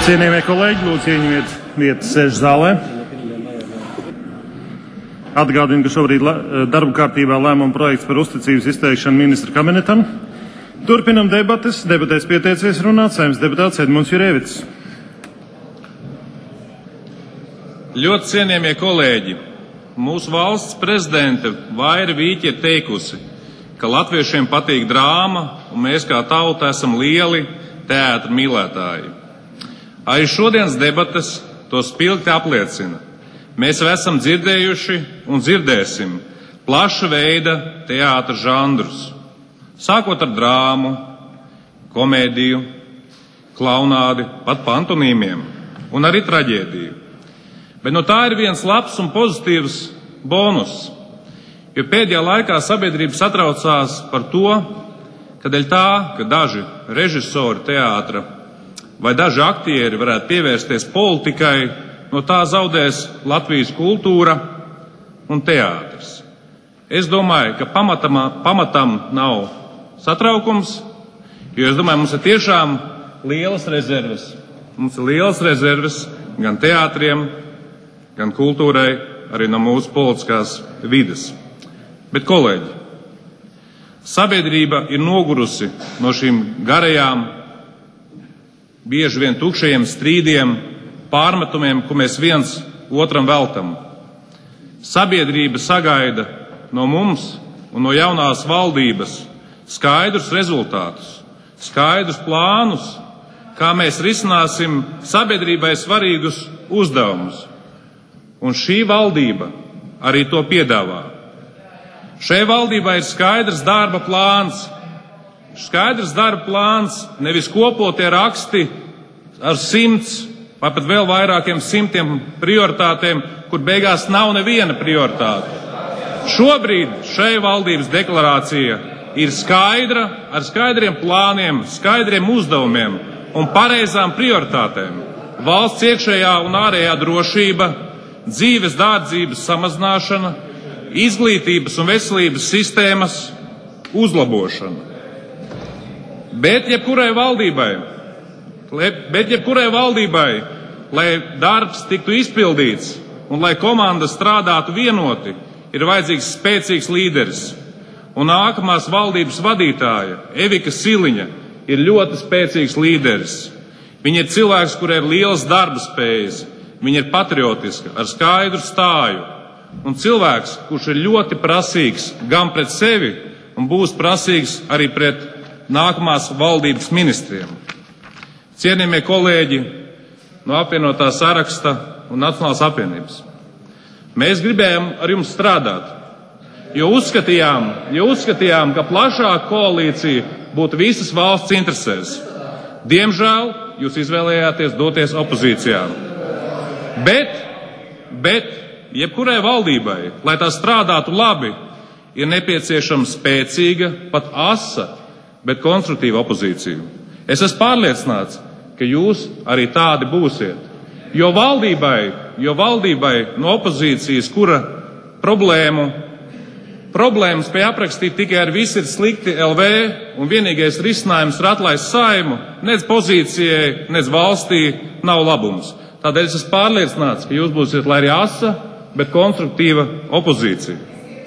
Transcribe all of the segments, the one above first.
Cienījamie kolēģi, lūdzu ieņemiet vietas sēžu zālē. Atgādinu, ka šobrīd darba kārtībā lēmuma projekts par uzticības izteikšanu ministra kabinetam. Turpinam debates. Debatēs pieteicies runāt Saeimas deputāts Edmunds Jurēvics. Ļoti cienījamie kolēģi, mūsu valsts prezidente Vaira Vīķe ir teikusi, ka latviešiem patīk drāma un mēs kā tauta esam lieli teātra mīlētāji. Arī šodienas debates to spilgti apliecina. Mēs jau esam dzirdējuši un dzirdēsim plaša veida teātra žanrus, sākot ar drāmu, komēdiju, klaunādi, pat pantomīmiem un arī traģēdiju. Bet no tā ir viens labs un pozitīvs bonus, jo pēdējā laikā sabiedrība satraucās par to, ka dēļ tā, ka daži režisori teātra vai daži aktieri varētu pievērsties politikai, no tā zaudēs Latvijas kultūra un teātris. Es domāju, ka pamatam nav satraukums, jo es domāju, mums ir tiešām lielas rezerves. Mums ir lielas rezerves gan teātriem, gan kultūrai, arī no mūsu politiskās vides. Bet, kolēģi, sabiedrība ir nogurusi no šīm garajām, bieži vien tukšajiem strīdiem, pārmetumiem, ko mēs viens otram veltam. Sabiedrība sagaida no mums un no jaunās valdības skaidrus rezultātus, skaidrus plānus, kā mēs risināsim sabiedrībai svarīgus uzdevumus. Un šī valdība arī to piedāvā. Šai valdībai ir skaidrs darba plāns. Skaidrs darba plāns, nevis kopotie raksti ar 100 vai pat vēl vairākiem 100 prioritātēm, kur beigās nav neviena prioritāte. Šobrīd šai valdības deklarācija ir skaidra, ar skaidriem plāniem, skaidriem uzdevumiem un pareizām prioritātēm. Valsts iekšējā un ārējā drošība, dzīves dārdzības samazināšana, izglītības un veselības sistēmas uzlabošana. Bet jebkurai valdībai, lai darbs tiktu izpildīts un lai komanda strādātu vienoti, ir vajadzīgs spēcīgs līderis. Un nākamās valdības vadītāja, Evika Siliņa, ir ļoti spēcīgs līderis. Viņa ir cilvēks, kurai ir lielas darba spējas, viņa ir patriotiska, ar skaidru stāju. Un cilvēks, kurš ir ļoti prasīgs gan pret sevi un būs prasīgs arī pret nākamās valdības ministriem. Cienījamie kolēģi no apvienotā saraksta un Nacionālās apvienības. Mēs gribējām ar jums strādāt, jo uzskatījām, ka plašāka koalīcija būtu visas valsts interesēs. Diemžēl jūs izvēlējāties doties opozīcijā. Bet jebkurai valdībai, lai tā strādātu labi, ir nepieciešama spēcīga, pat asa, bet konstruktīva opozīcija. Es esmu pārliecināts, ka jūs arī tādi būsiet. Jo valdībai no opozīcijas, kura problēmu spēja aprakstīt tikai ar viss ir slikti LV, un vienīgais risinājums ir atlaist Saeimu, nec pozīcijai, nec valstī nav labums. Tādēļ es esmu pārliecināts, ka jūs būsiet lai arī asa, bet konstruktīva opozīcija.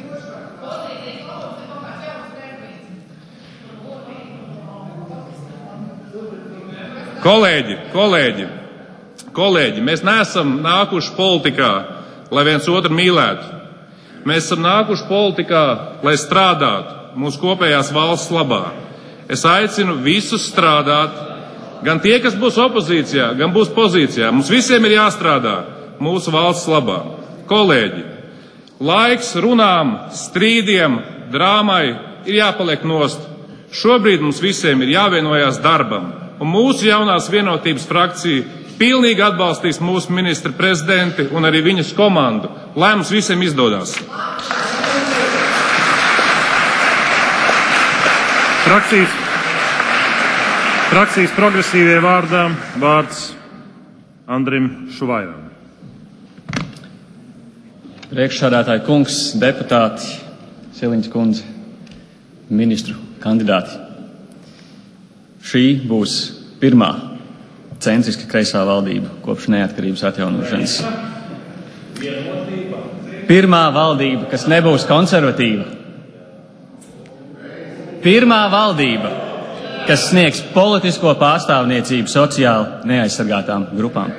Kolēģi, mēs neesam nākuši politikā, lai viens otru mīlētu. Mēs esam nākuši politikā, lai strādātu mūsu kopējās valsts labā. Es aicinu visus strādāt, gan tie, kas būs opozīcijā, gan būs pozīcijā. Mums visiem ir jāstrādā mūsu valsts labā. Kolēģi, laiks runām, strīdiem, drāmai ir jāpaliek nost. Šobrīd mums visiem ir jāvienojās darbam. Un mūsu jaunās vienotības frakcija pilnīgi atbalstīs mūsu ministra prezidenti un arī viņas komandu, lai mums visiem izdodās. Frakcijas progresīvie vārdā vārds Andrim Šuvairam. Priekšsādātāji kungs, deputāti, Siliņas kundze, ministru kandidāti. Šī būs pirmā centriska kreisā valdība kopš neatkarības atjaunošanas. Pirmā valdība, kas nebūs konservatīva. Pirmā valdība, kas sniegs politisko pārstāvniecību sociāli neaizsargātām grupām.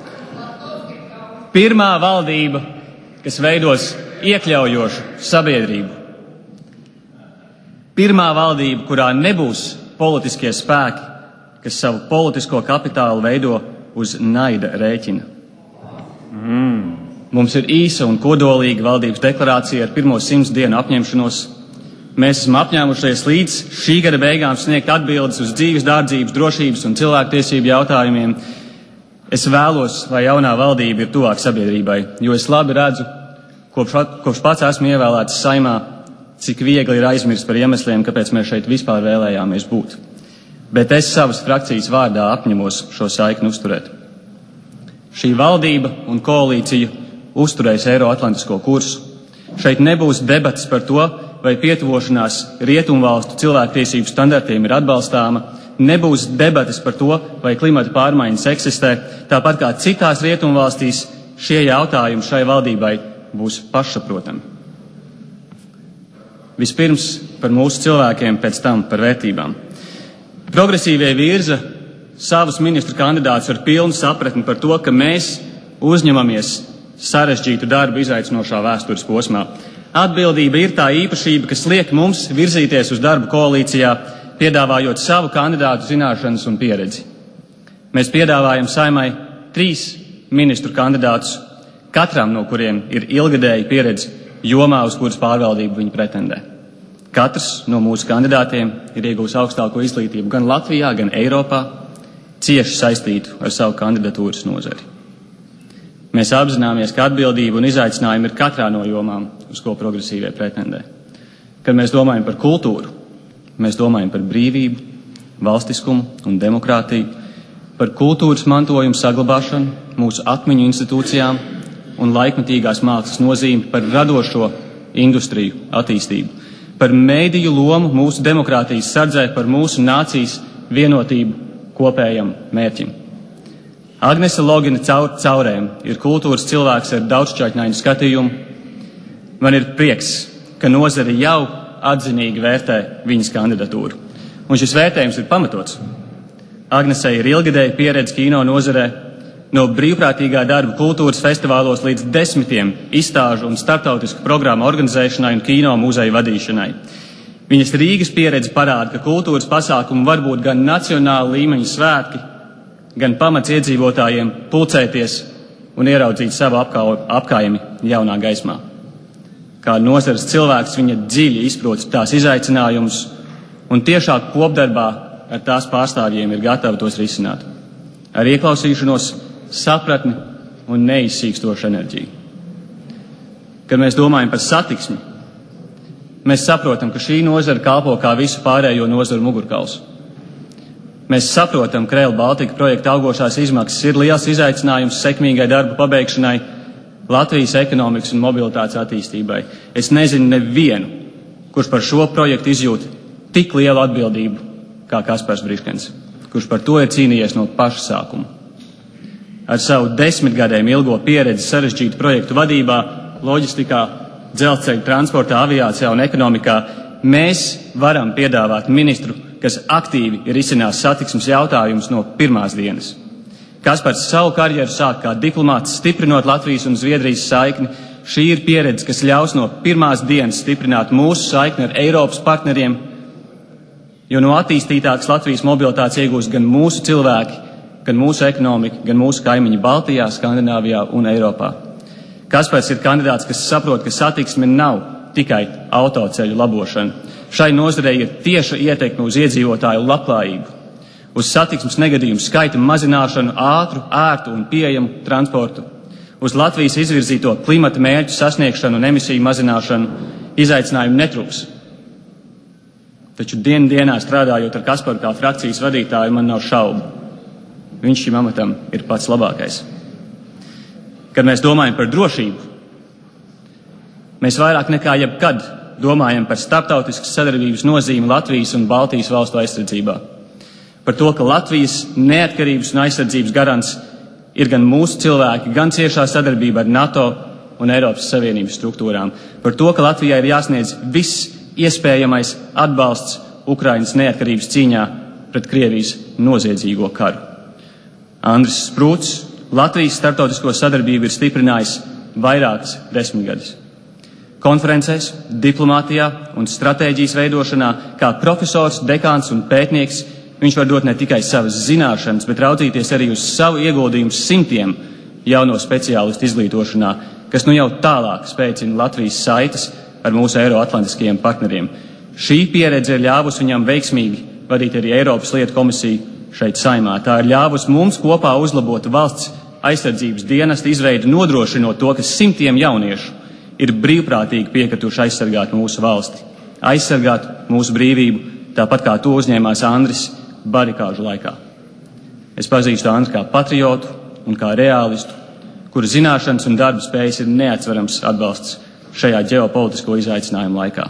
Pirmā valdība, kas veidos iekļaujošu sabiedrību. Pirmā valdība, kurā nebūs politiskie spēki, kas savu politisko kapitālu veido uz naida rēķina. Mums ir īsa un kodolīga valdības deklarācija ar pirmo 100 dienu apņemšanos. Mēs esam apņēmušies līdz šī gada beigām sniegt atbildes uz dzīves, dārdzības, drošības un cilvēktiesību jautājumiem. Es vēlos, lai jaunā valdība ir tuvāk sabiedrībai, jo es labi redzu, kopš pats esmu ievēlēts Saimā, cik viegli ir aizmirst par iemesliem, kāpēc mēs šeit vispār vēlējāmies būt. Bet es savas frakcijas vārdā apņemos šo saikni uzturēt. Šī valdība un koalīcija uzturēs Eiroatlantisko kursu. Šeit nebūs debatas par to, vai pietuvošanās rietumvalstu cilvēktiesību standartiem ir atbalstāma, nebūs debatas par to, vai klimata pārmaiņas eksistē, tāpat kā citās rietumvalstīs šie jautājumi šai valdībai būs pašsaprotami. Vispirms par mūsu cilvēkiem, pēc tam par vērtībām. Progresīvie virza savus ministru kandidātus ar pilnu sapratni par to, ka mēs uzņemamies sarežģītu darbu izaicinošā vēstures posmā. Atbildība ir tā īpašība, kas liek mums virzīties uz darbu koalīcijā, piedāvājot savu kandidātu zināšanas un pieredzi. Mēs piedāvājam Saimai 3 ministru kandidātus, katram no kuriem ir ilgadēja pieredze jomā, uz kuras pārvaldību viņi pretendē. Katrs no mūsu kandidātiem ir ieguvis augstāko izglītību gan Latvijā, gan Eiropā, cieši saistītu ar savu kandidatūras nozari. Mēs apzināmies, ka atbildība un izaicinājumi ir katrā no jomām, uz ko progresīvie pretendē. Kad mēs domājam par kultūru, mēs domājam par brīvību, valstiskumu un demokrātiju, par kultūras mantojumu saglabāšanu, mūsu atmiņu institūcijām un laikmetīgās mākslas nozīmi, par radošo industriju attīstību, par mēdīju lomu mūsu demokrātijas sardzē, par mūsu nācijas vienotību kopējam mērķim. Agnese Logina caurēm ir kultūras cilvēks ar daudzšķaitņainu skatījumu. Man ir prieks, ka nozare jau atzinīgi vērtē viņas kandidatūru. Un šis vērtējums ir pamatots. Agnesei ir ilgadēja pieredze kino nozarē, no brīvprātīgā darba kultūras festivālos līdz 10 izstāžu un starptautisku programmu organizēšanai un kino muzeju vadīšanai. Viņas Rīgas pieredze parāda, ka kultūras pasākumi var būt gan nacionāla līmeņa svētki, gan pamats iedzīvotājiem pulcēties un ieraudzīt savu apkaimi jaunā gaismā. Kā nozares cilvēks, viņa dziļi izprot tās izaicinājumus un tiešāk kopdarbā ar tās pārstāvjiem ir gatava tos risināt. Ar ieklausīšanos, sapratni un neizsīkstošu enerģiju. Kad mēs domājam par satiksmi, mēs saprotam, ka šī nozara kalpo kā visu pārējo nozaru mugurkauls. Mēs saprotam, ka Rail Baltica projekta augošās izmaksas ir liels izaicinājums sekmīgai darba pabeigšanai, Latvijas ekonomikas un mobilitātes attīstībai. Es nezinu nevienu, kurš par šo projektu izjūt tik lielu atbildību kā Kaspars Briškens, kurš par to ir cīnījies no paša sākuma. Ar savu 10 gadiem ilgo pieredzi sarežģītu projektu vadībā, loģistikā, dzelzceļa transportā, aviācijā un ekonomikā mēs varam piedāvāt ministru, kas aktīvi ir izcinās satiksmes jautājumus no pirmās dienas. Kaspars savu karjeru sāk kā diplomāts, stiprinot Latvijas un Zviedrijas saikni. Šī ir pieredze, kas ļaus no pirmās dienas stiprināt mūsu saikni ar Eiropas partneriem, jo no attīstītākas Latvijas mobilitātes iegūs gan mūsu cilvēki, gan mūsu ekonomika, gan mūsu kaimiņi Baltijā, Skandināvijā un Eiropā. Kaspars ir kandidāts, kas saprot, ka satiksme nav tikai autoceļu labošana. Šai nozarei ir tieša ietekme uz iedzīvotāju labklājību, uz satiksmes negadījumu skaita mazināšanu, ātru, ērtu un pieejamu transportu, uz Latvijas izvirzīto klimata mērķu sasniegšanu un emisiju mazināšanu. Izaicinājumu netrūks. Taču dienā strādājot ar Kasparu kā frakcijas vadītāju, man nav šaubu. Viņš šim amatam ir pats labākais. Kad mēs domājam par drošību, mēs vairāk nekā jebkad domājam par starptautiskas sadarbības nozīmi Latvijas un Baltijas valstu aizsardzībā. Par to, ka Latvijas neatkarības un aizsardzības garants ir gan mūsu cilvēki, gan ciešā sadarbība ar NATO un Eiropas Savienības struktūrām. Par to, ka Latvijai ir jāsniedz viss iespējamais atbalsts Ukrainas neatkarības cīņā pret Krievijas noziedzīgo karu. Andris Sprūts Latvijas starptautisko sadarbību ir stiprinājis vairākas desmitgades. Konferencēs, diplomātijā un stratēģijas veidošanā, kā profesors, dekāns un pētnieks, viņš var dot ne tikai savas zināšanas, bet raudzīties arī uz savu ieguldījumu simtiem jauno speciālistu izglītošanā, kas nu jau tālāk spēcina Latvijas saites ar mūsu eiroatlantiskajiem partneriem. Šī pieredze ir ļāvusi viņam veiksmīgi vadīt arī Eiropas lietu komisiju šeit Saeimā. Tā ir ļāvusi mums kopā uzlabot valsts aizsardzības dienesta izveidu, nodrošinot to, ka simtiem jauniešu ir brīvprātīgi piekrituši aizsargāt mūsu valsti, aizsargāt mūsu brīvību, tāpat kā to uzņēmās Andris barikāžu laikā. Es pazīstu Andri kā patriotu un kā reālistu, kura zināšanas un darba spējas ir neatsverams atbalsts šajā ģeopolitisko izaicinājumu laikā.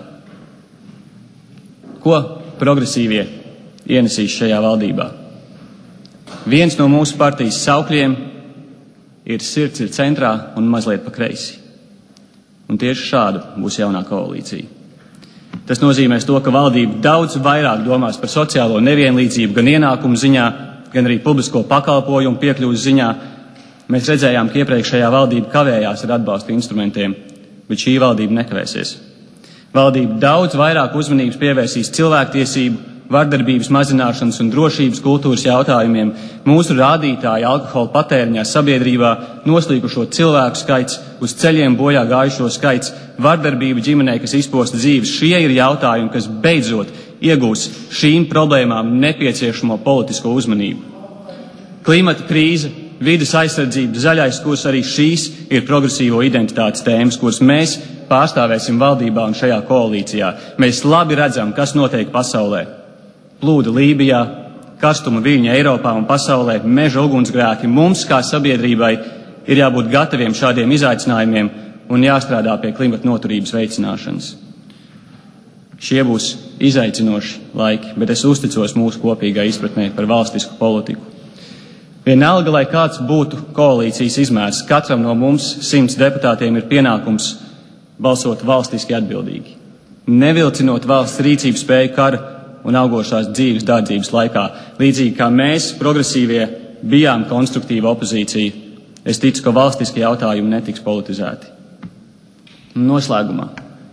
Ko progresīvie ienesīs šajā valdībā? Viens no mūsu partijas saukļiem ir sirds ir centrā un mazliet pa kreisi. Un tieši šāda būs jaunā koalīcija. Tas nozīmēs to, ka valdība daudz vairāk domās par sociālo nevienlīdzību gan ienākumu ziņā, gan arī publisko pakalpojumu piekļuves ziņā. Mēs redzējām, ka iepriekšējā valdība kavējās ar atbalsta instrumentiem, bet šī valdība nekavēsies. Valdība daudz vairāk uzmanības pievērsīs cilvēktiesību, vardarbības mazināšanas un drošības kultūras jautājumiem. Mūsu rādītāji alkohola patēriņā sabiedrībā, noslīkušo cilvēku skaits, uz ceļiem bojā gājušo skaits, vardarbība ģimenē, kas izposta dzīves. Šie ir jautājumi, kas beidzot iegūs šīm problēmām nepieciešamo politisko uzmanību. Klimata krīze, vides aizsardzība, zaļais kurs, arī šīs ir progresīvo identitātes tēmas, kuras mēs pārstāvēsim valdībā un šajā koalīcijā. Mēs labi redzam, kas notiek pasaulē. Plūdi Lībijā, karstuma viļņi Eiropā un pasaulē, meža ugunsgrēki. Mums, kā sabiedrībai, ir jābūt gataviem šādiem izaicinājumiem un jāstrādā pie klimata noturības veicināšanas. Šie būs izaicinoši laiki, bet es uzticos mūsu kopīgai izpratnē par valstisku politiku. Vienalga, lai kāds būtu koalīcijas izmērs, katram no mums 100 deputātiem ir pienākums balsot valstiski atbildīgi, nevilcinot valsts rīcības spēju kara un augošās dzīves dārdzības laikā. Līdzīgi kā mēs, progresīvie, bijām konstruktīva opozīcija, es ticu, ka valstiskie jautājumi netiks politizēti. Noslēgumā.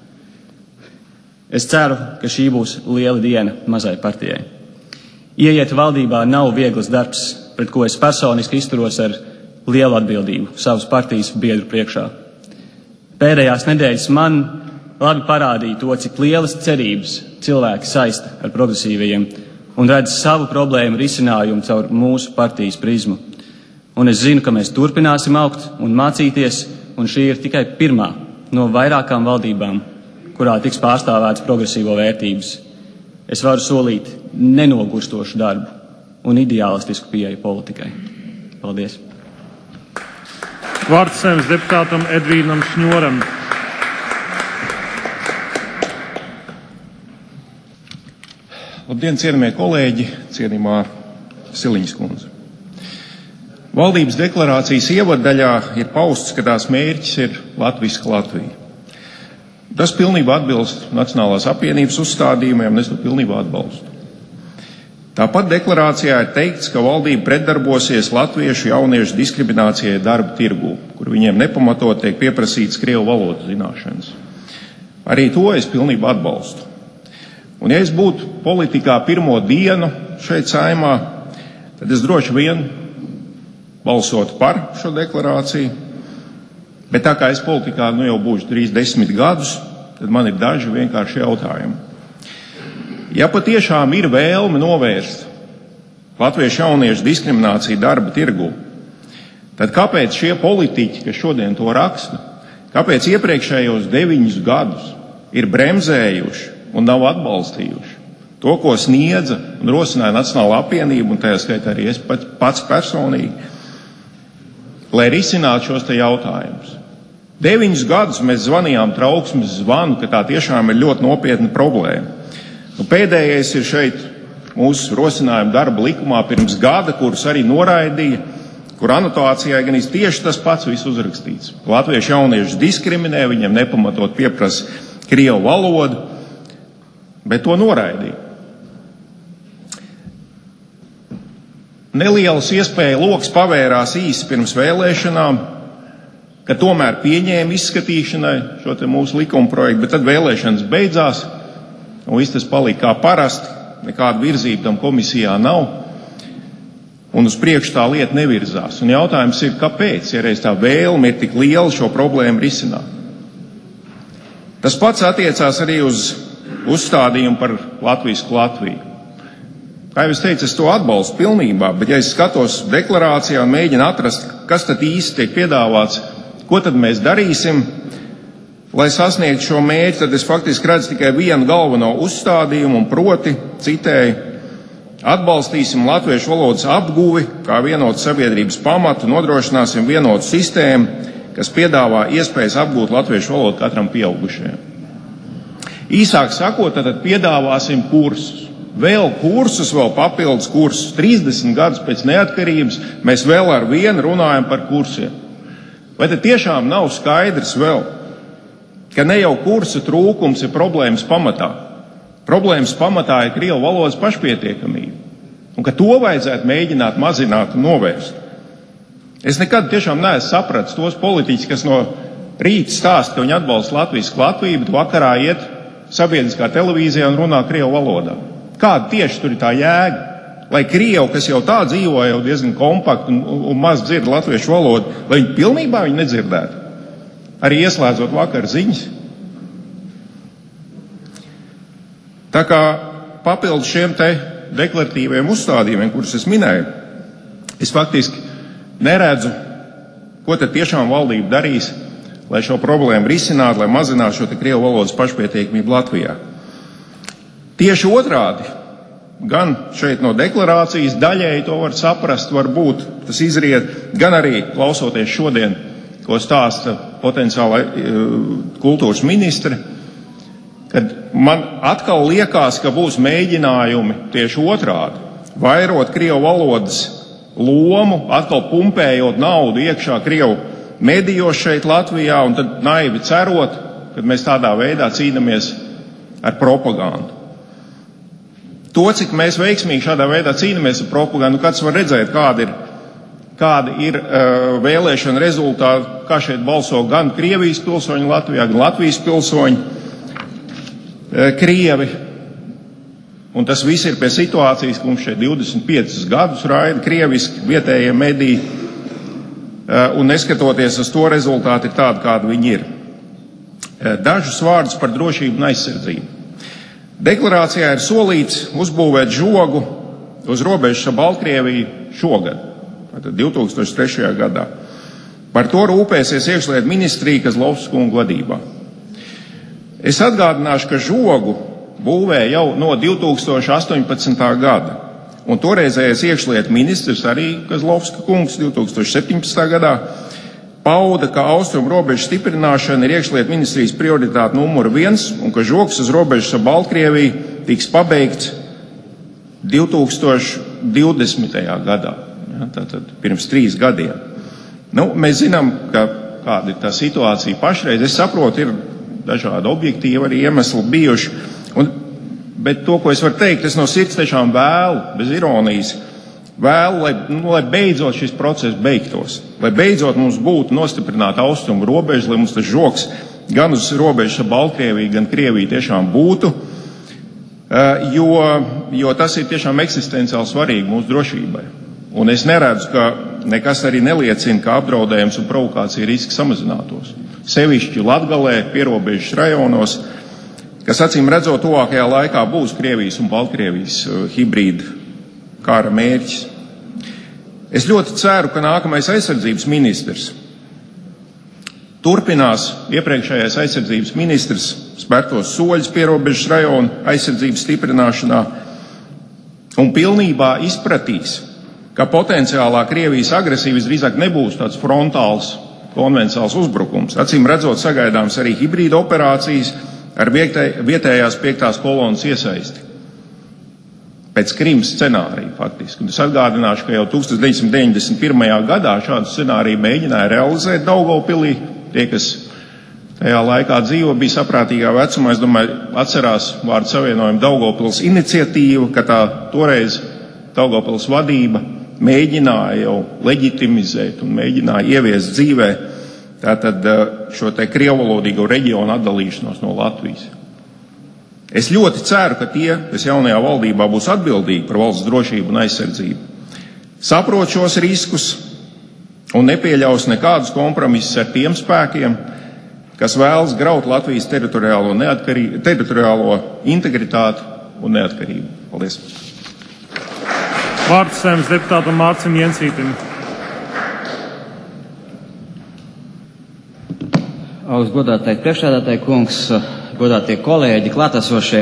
Es ceru, ka šī būs liela diena mazai partijai. Ieiet valdībā nav viegls darbs, pret ko es personiski izturos ar lielu atbildību savas partijas biedru priekšā. Pēdējās nedēļas man labi parādīja to, cik lielas cerības cilvēki saista ar progresīvajiem un redz savu problēmu risinājumu caur mūsu partijas prizmu. Un es zinu, ka mēs turpināsim augt un mācīties, un šī ir tikai pirmā no vairākām valdībām, kurā tiks pārstāvētas progresīvo vērtības. Es varu solīt nenogurstošu darbu un ideālistisku pieeju politikai. Paldies! Vārds Saeimas deputātam Edvīnam Šņoram. Labdien, cienījamie kolēģi, cienījamā Siliņas kundze. Valdības deklarācijas ievaddaļā ir pausts, ka tās mērķis ir latviska Latvija. Tas pilnībā atbilst Nacionālās apvienības uzstādījumiem, un es to pilnībā atbalstu. Tāpat deklarācijā ir teikts, ka valdība pretdarbosies latviešu jauniešu diskriminācijai darba tirgū, kur viņiem nepamatot tiek pieprasītas krievu valodas zināšanas. Arī to es pilnībā atbalstu. Un ja es būtu politikā pirmo dienu šeit Saeimā, tad es droši vien balsotu par šo deklarāciju, bet tā kā es politikā jau būšu 30 gadus, tad man ir daži vienkārši jautājumi. Ja patiešām ir vēlme novērst latviešu jauniešu diskrimināciju darba tirgū, tad kāpēc šie politiķi, kas šodien to raksta, kāpēc iepriekšējos 9 gadus ir bremzējuši un nav atbalstījuši to, ko sniedza un rosināja Nacionālā apvienība, un tajā skaitā arī es pats personīgi, lai risinātu šos te jautājumus. 9 gadus mēs zvanījām trauksmes zvanu, ka tā tiešām ir ļoti nopietna problēma. Pēdējais ir šeit mūsu rosinājumu darba likumā pirms gada, kurus arī noraidīja, kur anotācijā gan tieši tas pats viss uzrakstīts. Latviešu jauniešus diskriminē, viņiem nepamatot pieprasa krievu valodu, bet to noraidīja. Nelielas iespēja loks pavērās īsi pirms vēlēšanām, ka tomēr pieņēma izskatīšanai šo te mūsu likuma projektu, bet tad vēlēšanas beidzās, un viss tas palika kā parasti, nekāda virzība tam komisijā nav, un uz priekšu tā lieta nevirzās. Un jautājums ir, kāpēc, ja reiz tā vēlme ir tik liela šo problēmu risināt. Tas pats attiecās arī uz uzstādījumu par latvisku Latviju. Kā jau es teicu, es to atbalstu pilnībā, bet ja es skatos deklarācijā un mēģinu atrast, kas tad īsti tiek piedāvāts, ko tad mēs darīsim, lai sasniegtu šo mērķi, tad es faktiski redzu tikai vienu galveno uzstādījumu, un proti, citēju, atbalstīsim latviešu valodas apguvi kā vienotu sabiedrības pamatu, nodrošināsim vienotu sistēmu, kas piedāvā iespējas apgūt latviešu valodu katram pieaugušajam. Īsāk sakot, tad piedāvāsim kursus. Vēl kursus, vēl papildus kursus. 30 gadus pēc neatkarības mēs vēl ar vienu runājam par kursiem. Vai tad tiešām nav skaidrs vēl, ka ne jau kursu trūkums ir problēmas pamatā? Problēmas pamatā ir krievu valodas pašpietiekamība. Un ka to vajadzētu mēģināt mazināt un novērst. Es nekad tiešām neesmu sapratis tos politiķus, kas no rīta stāsta, ka viņi atbalsta latvisku Latviju, bet vakarā iet sabiedriskā televīzijā un runā krievu valodā. Kāda tieši tur ir tā jēga? Lai krievi, kas jau tā dzīvo jau diezgan kompakti un maz dzird latviešu valodu, lai viņi pilnībā viņu nedzirdētu? Arī ieslēdzot vakar ziņas. Tā kā papildus šiem te deklaratīviem uzstādījumiem, kurus es minēju, es faktiski neredzu, ko tad tiešām valdība darīs, lai šo problēmu risinātu, lai mazinātu šo te krievu valodas pašpietiekamību Latvijā. Tieši otrādi, gan šeit no deklarācijas daļēji to var saprast, varbūt tas izriet, gan arī klausoties šodien, ko stāsta potenciālā kultūras ministre, kad man atkal liekas, ka būs mēģinājumi tieši otrādi, vairot krievu valodas lomu, atkal pumpējot naudu iekšā krievu medijos šeit Latvijā, un tad naivi cerot, kad mēs tādā veidā cīnāmies ar propagandu. To, cik mēs veiksmīgi šādā veidā cīnāmies ar propagandu, kāds var redzēt, kādi ir vēlēšana rezultāti, kā šeit balso gan Krievijas pilsoņi Latvijā, gan Latvijas pilsoņi, Krievi. Un tas viss ir pie situācijas, ka mums šeit 25 gadus raida krieviski vietējie mediji, un neskatoties uz to rezultāti ir tādi, kādi viņi ir. Dažus vārdus par drošību un aizsardzību. Deklarācijā ir solīts uzbūvēt žogu uz robežas ar Baltkrieviju šogad, tātad 2003. gadā. Par to rūpēsies iekšlietu ministrija Kazlovskas kunga vadībā. Es atgādināšu, ka žogu būvē jau no 2018. gada, un toreizējais iekšlietu ministrs arī Kazlovska kungs 2017. gadā pauda, ka austrumu robežu stiprināšana ir iekšlietu ministrijas prioritāte numur 1 un ka žogs uz robežas ar Baltkrieviju tiks pabeigts 2020. gadā, ja, tātad pirms 3 gadiem. Mēs zinām, kāda ir tā situācija pašreiz. Es saprotu, ir dažādi objektīvi arī iemesli bijuši, bet to, ko es varu teikt, es no sirds tiešām vēlu, bez ironijas, lai beidzot šis process beigtos, lai beidzot mums būtu nostiprināta austrumu robeža, lai mums tas žogs gan uz robežas ar Baltkrieviju, gan Krieviju tiešām būtu, jo tas ir tiešām eksistenciāli svarīgi mūsu drošībai. Un es neredzu, ka nekas arī neliecina, ka apdraudējums un provokācija riski samazinātos. Sevišķi Latgalē, pierobežas rajonos, kas acīm redzot tuvākajā laikā būs Krievijas un Baltkrievijas hibrīda kara mērķis. Es ļoti ceru, ka nākamais aizsardzības ministrs turpinās iepriekšējais aizsardzības ministrs spērtos soļus pierobežas rajonu aizsardzības stiprināšanā un pilnībā izpratīs, ka potenciālā Krievijas agresija visdrīzāk nebūs tāds frontāls, konvencionāls uzbrukums. Acīm redzot, sagaidāms arī hibrīda operācijas ar vietējās 5. kolonas iesaisti. pēc Krimas scenārija faktiski. Un es atgādināšu, ka jau 1991. gadā šādu scenāriju mēģināja realizēt Daugavpilī. Tie, kas tajā laikā dzīvo, bija saprātīgā vecumā, es domāju, atcerās vārdu savienojumu Daugavpils iniciatīvu, ka tā toreiz Daugavpils vadība mēģināja jau leģitimizēt un mēģināja ieviest dzīvē tātad šo te krievvalodīgo reģionu atdalīšanos no Latvijas. Es ļoti ceru, ka tie, kas jaunajā valdībā būs atbildīgi par valsts drošību un aizsardzību, saprot šos riskus un nepieļaus nekādus kompromisus ar tiem spēkiem, kas vēlas graut Latvijas teritoriālo integritāti un neatkarību. Paldies! Vārds Saeimas deputātam Mārcim Jensītim. Augstgodātais priekšsēdētāji kungs, godātie kolēģi, klātesošie,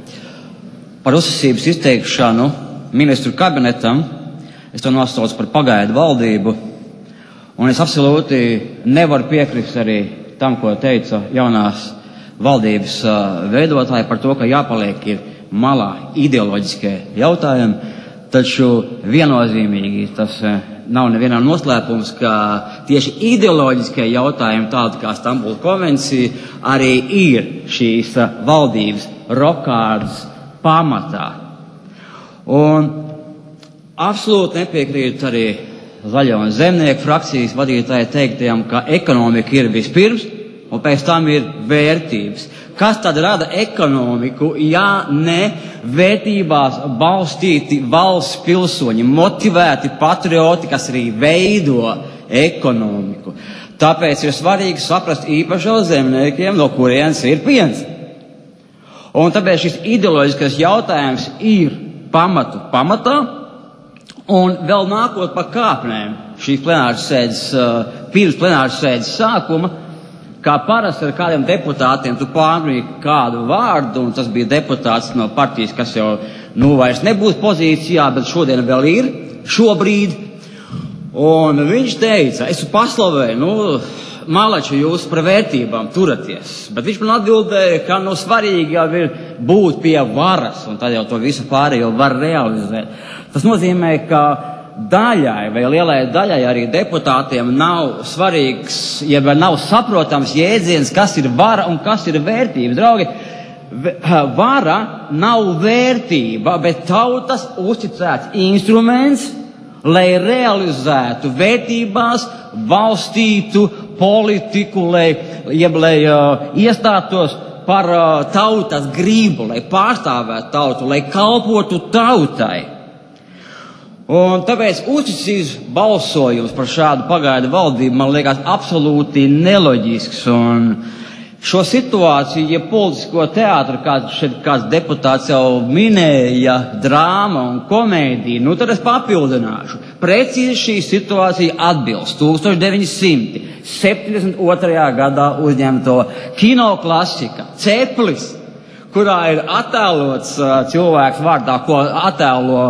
par uzticības izteikšanu ministru kabinetam es to nosaucu par pagaidu valdību, un es absolūti nevaru piekrist arī tam, ko teica jaunās valdības veidotāji par to, ka jāpaliek ir malā ideoloģiskie jautājumi, taču viennozīmīgi tas nav nevienam noslēpums, ka tieši ideoloģiskie jautājumi, tādi kā Stambulas konvencija, arī ir šīs valdības rokādas pamatā. Un absolūti nepiekrītu arī Zaļo un Zemnieku frakcijas vadītāji teiktajam, ka ekonomika ir vispirms un pēc tam ir vērtības. Kas tad rada ekonomiku, ja ne vērtībās balstīti valsts pilsoņi, motivēti patrioti, kas arī veido ekonomiku? Tāpēc ir svarīgi saprast īpašo zemniekiem, no kurienes ir piens. Un tāpēc šis ideoloģiskais jautājums ir pamatā, un vēl nākot pa kāpnēm šīs plenāras sēdes, pirms plenāras sēdes sākuma, kā parasti ar kādiem deputātiem tu pārmīji kādu vārdu, un tas bija deputāts no partijas, kas jau vairs nebūs pozīcijā, bet šodien vēl ir, šobrīd. Un viņš teica, es paslavēju, Malači, jūs par vērtībām turaties. Bet viņš man atbildēja, ka svarīgi jau ir būt pie varas, un tad jau to visu pārējo var realizēt. Tas nozīmē, ka daļai vai lielai daļai arī deputātiem nav svarīgs, ja nav saprotams jēdziens, kas ir vara un kas ir vērtības. Draugi, vara nav vērtība, bet tautas uzticēts instruments, lai realizētu vērtībās balstītu politiku, lai iestātos par tautas gribu, lai pārstāvētu tautu, lai kalpotu tautai. Un tāpēc uzticības balsojums par šādu pagaidu valdību man liekas absolūti neloģisks. Un šo situāciju, ja politisko teātru, kāds deputāts jau minēja, drāma un komēdija, tad es papildināšu. Precīzi šī situācija atbilst 1972. gadā uzņemto kino klasika Ceplis, kurā ir attēlots cilvēks vārdā, ko attēlo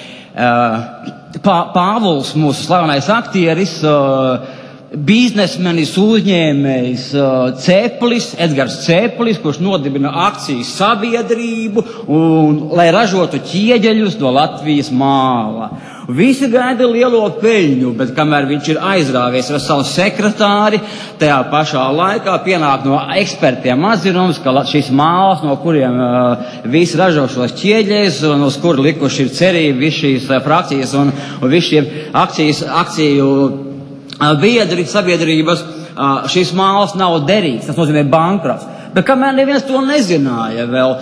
Pāvuls, mūsu slavenais aktieris, biznesmenis, uzņēmējs Ceplis, Edgars Ceplis, kurš nodibina akcijas sabiedrību, lai ražotu ķieģeļus no Latvijas māla. Visi gaida lielo peļņu, bet kamēr viņš ir aizrāvies ar savu sekretāri, tajā pašā laikā pienāk no ekspertiem atzinums, ka šīs mālas, no kuriem visi ražo šos ķieģeļus, un uz kuru likuši ir cerība visi šīs frakcijas un visi šie akciju biedri sabiedrības, šīs mālas nav derīgas, tas nozīmē bankrots. Bet kamēr neviens to nezināja, vēl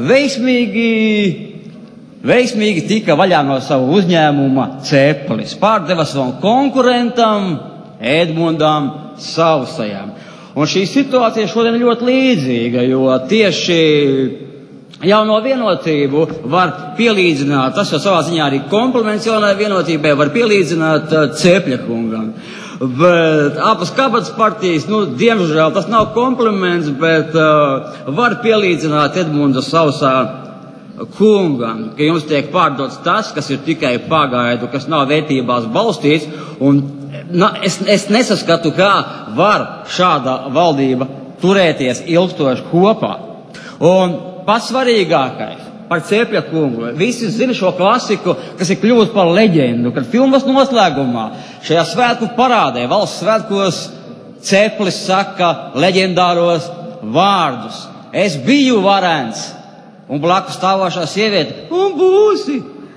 veiksmīgi tika vaļā no savu uzņēmuma Ceplis. Pārdeva savam konkurentam Edmundam Sausajam. Un šī situācija šodien ir ļoti līdzīga, jo tieši jauno vienotību var pielīdzināt, tas jau savā ziņā arī kompliments jaunai vienotībai, var pielīdzināt Cepļa kungam. Bet abas kabatas partijas, diemžēl tas nav kompliments, bet var pielīdzināt Edmunda Sausā kungam, ka jums tiek pārdots tas, kas ir tikai pagaidu, kas nav vērtībās balstīts, un es nesaskatu, kā var šāda valdība turēties ilgstoši kopā. Un pats svarīgākais, par Cepļa kungu. Visi zina šo klasiku, kas ir kļuvusi par leģendu, kad filmas noslēgumā šajā svētku parādē, valsts svētkos, Ceplis saka leģendāros vārdus. Es biju varens, un blakus stāvošā sieviete, un būsi.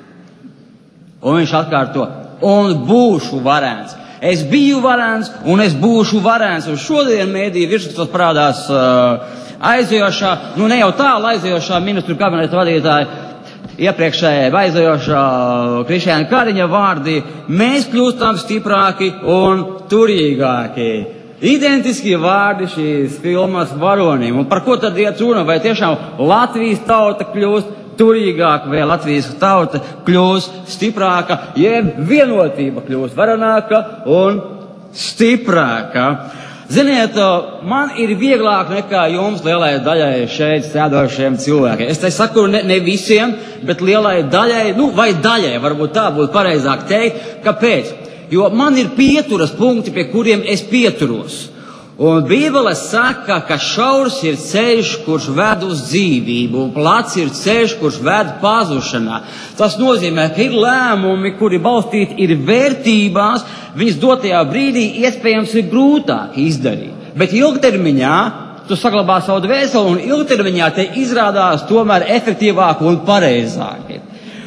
Un viņš atkārto, un būšu varens. Es biju varens, un es būšu varens. Un šodien mēdī virsrakstos parādās aizejošā, ne jau tālu aizejošā ministru kabineta vadītāja, iepriekšējā aizejošā Krišjāņa Kariņa vārdi. Mēs kļūstam stiprāki un turīgāki. Identiski vārdi šīs filmas varonim. Un par ko tad iet runa? Vai tiešām Latvijas tauta kļūst turīgāka, vai Latvijas tauta kļūst stiprāka, jeb vienotība kļūst varenāka un stiprāka? Ziniet, man ir vieglāk nekā jums, lielai daļai šeit sēdošiem cilvēkiem. Es te saku ne visiem, bet lielai daļai, vai daļai, varbūt tā būtu pareizāk teikt. Kāpēc? Jo man ir pieturas punkti, pie kuriem es pieturos. Un Bībele saka, ka šaurs ir ceļš, kurš ved uz dzīvību, un plats ir ceļš, kurš ved pazušanā. Tas nozīmē, ka ir lēmumi, kuri balstīti ir vērtībās, viņas dotajā brīdī iespējams ir grūtāk izdarīt. Bet ilgtermiņā tu saglabā savu dvēseli, un ilgtermiņā te izrādās tomēr efektīvāki un pareizāki.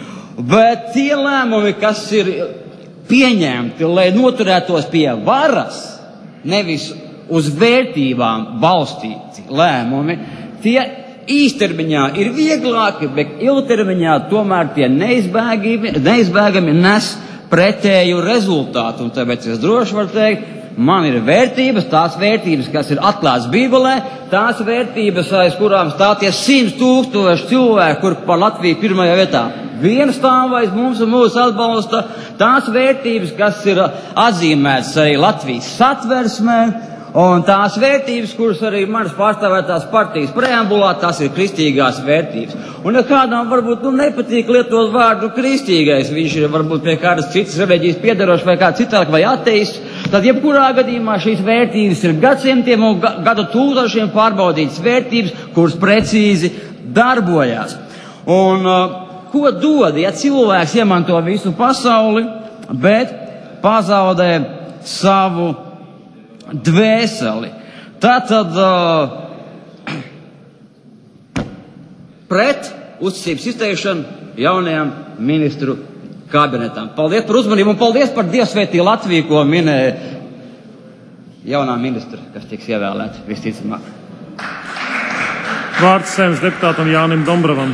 Bet tie lēmumi, kas ir pieņemti, lai noturētos pie varas, nevis uz vērtībām balstīti lēmumi, tie īstermiņā ir vieglāki, bet ilgtermiņā tomēr tie neizbēgami nes pretēju rezultātu. Un tāpēc es droši varu teikt, man ir vērtības, tās vērtības, kas ir atklātas Bībelē, tās vērtības, aiz kurām stāties 100 000 cilvēku, kur par Latviju pirmajā vietā viena stāv aiz mums un mūsu atbalsta, tās vērtības, kas ir atzīmētas arī Latvijas satversmē, un tās vērtības, kuras arī manas pārstāvētās partijas preambulā, tās ir kristīgās vērtības. Un ja kādām varbūt nepatīk lietot vārdu kristīgais, viņš ir varbūt pie kādas citas reliģijas piedarošs vai kā citādi vai ateists, tad jebkurā gadījumā šīs vērtības ir gadsimtiem un gadu tūkstošiem pārbaudītas vērtības, kuras precīzi darbojās. Un ko dod, ja cilvēks iemanto visu pasauli, bet pazaudē savu dvēseli? Tātad pret uzticības izteikšanu jaunajam ministru kabinetam. Paldies par uzmanību un paldies par Dievsvētī Latviju, ko minēja jaunā ministra, kas tiks ievēlēta visticamāk. Vārds Saeimas deputātam Jānim Dombravam.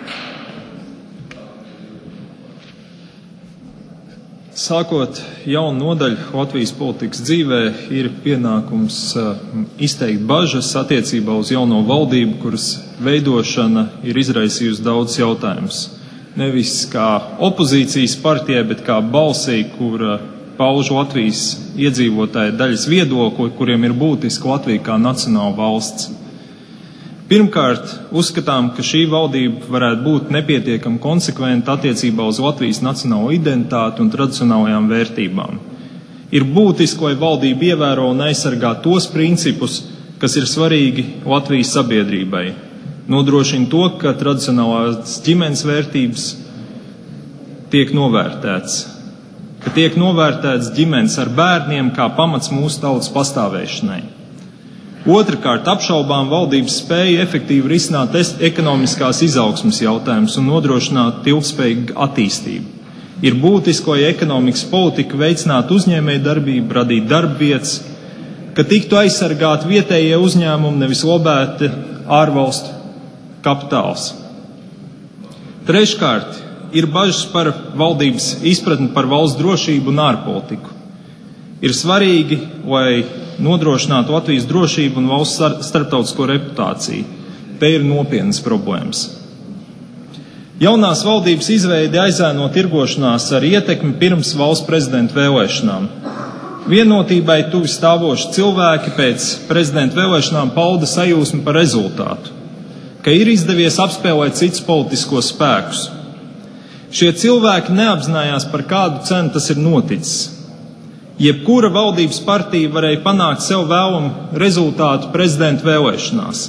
Sākot jaunu nodaļu Latvijas politikas dzīvē, ir pienākums izteikt bažas attiecībā uz jauno valdību, kuras veidošana ir izraisījusi daudz jautājumus. Nevis kā opozīcijas partijai, bet kā balsī, kur pauž Latvijas iedzīvotāju daļas viedokli, kuriem ir būtiski Latvija kā nacionāla valsts. Pirmkārt, uzskatām, ka šī valdība varētu būt nepietiekami konsekventa attiecībā uz Latvijas nacionālo identitāti un tradicionālajām vērtībām. Ir būtiski, lai valdība ievēro un aizsargā tos principus, kas ir svarīgi Latvijas sabiedrībai. Nodrošina to, ka tradicionālās ģimenes vērtības tiek novērtēts. Ka tiek novērtēts ģimenes ar bērniem kā pamats mūsu tautas pastāvēšanai. Otrakārt, apšaubām valdības spēja efektīvi risināt ekonomiskās izaugsmes jautājumus un nodrošināt ilgspējīgu attīstību. Ir būtiski, lai ekonomikas politika veicinātu uzņēmēju darbību, radītu darbvietas, ka tiktu aizsargāti vietējie uzņēmumi, nevis lobēti ārvalstu kapitāls. Treškārt, ir bažas par valdības izpratni par valsts drošību un ārpolitiku. Ir svarīgi, lai nodrošinātu Latvijas drošību un valsts starptautisko reputāciju. Te ir nopietnas problēmas. Jaunās valdības izveide aizēno tirgošanās ar ietekmi pirms valsts prezidenta vēlēšanām. Vienotībai tuvi stāvoši cilvēki pēc prezidenta vēlēšanām pauda sajūsmi par rezultātu, ka ir izdevies apspēlēt citus politiskos spēkus. Šie cilvēki neapzinājās, par kādu cenu tas ir noticis. Jebkura valdības partija varēja panākt sev vēlamu rezultātu prezidenta vēlēšanās.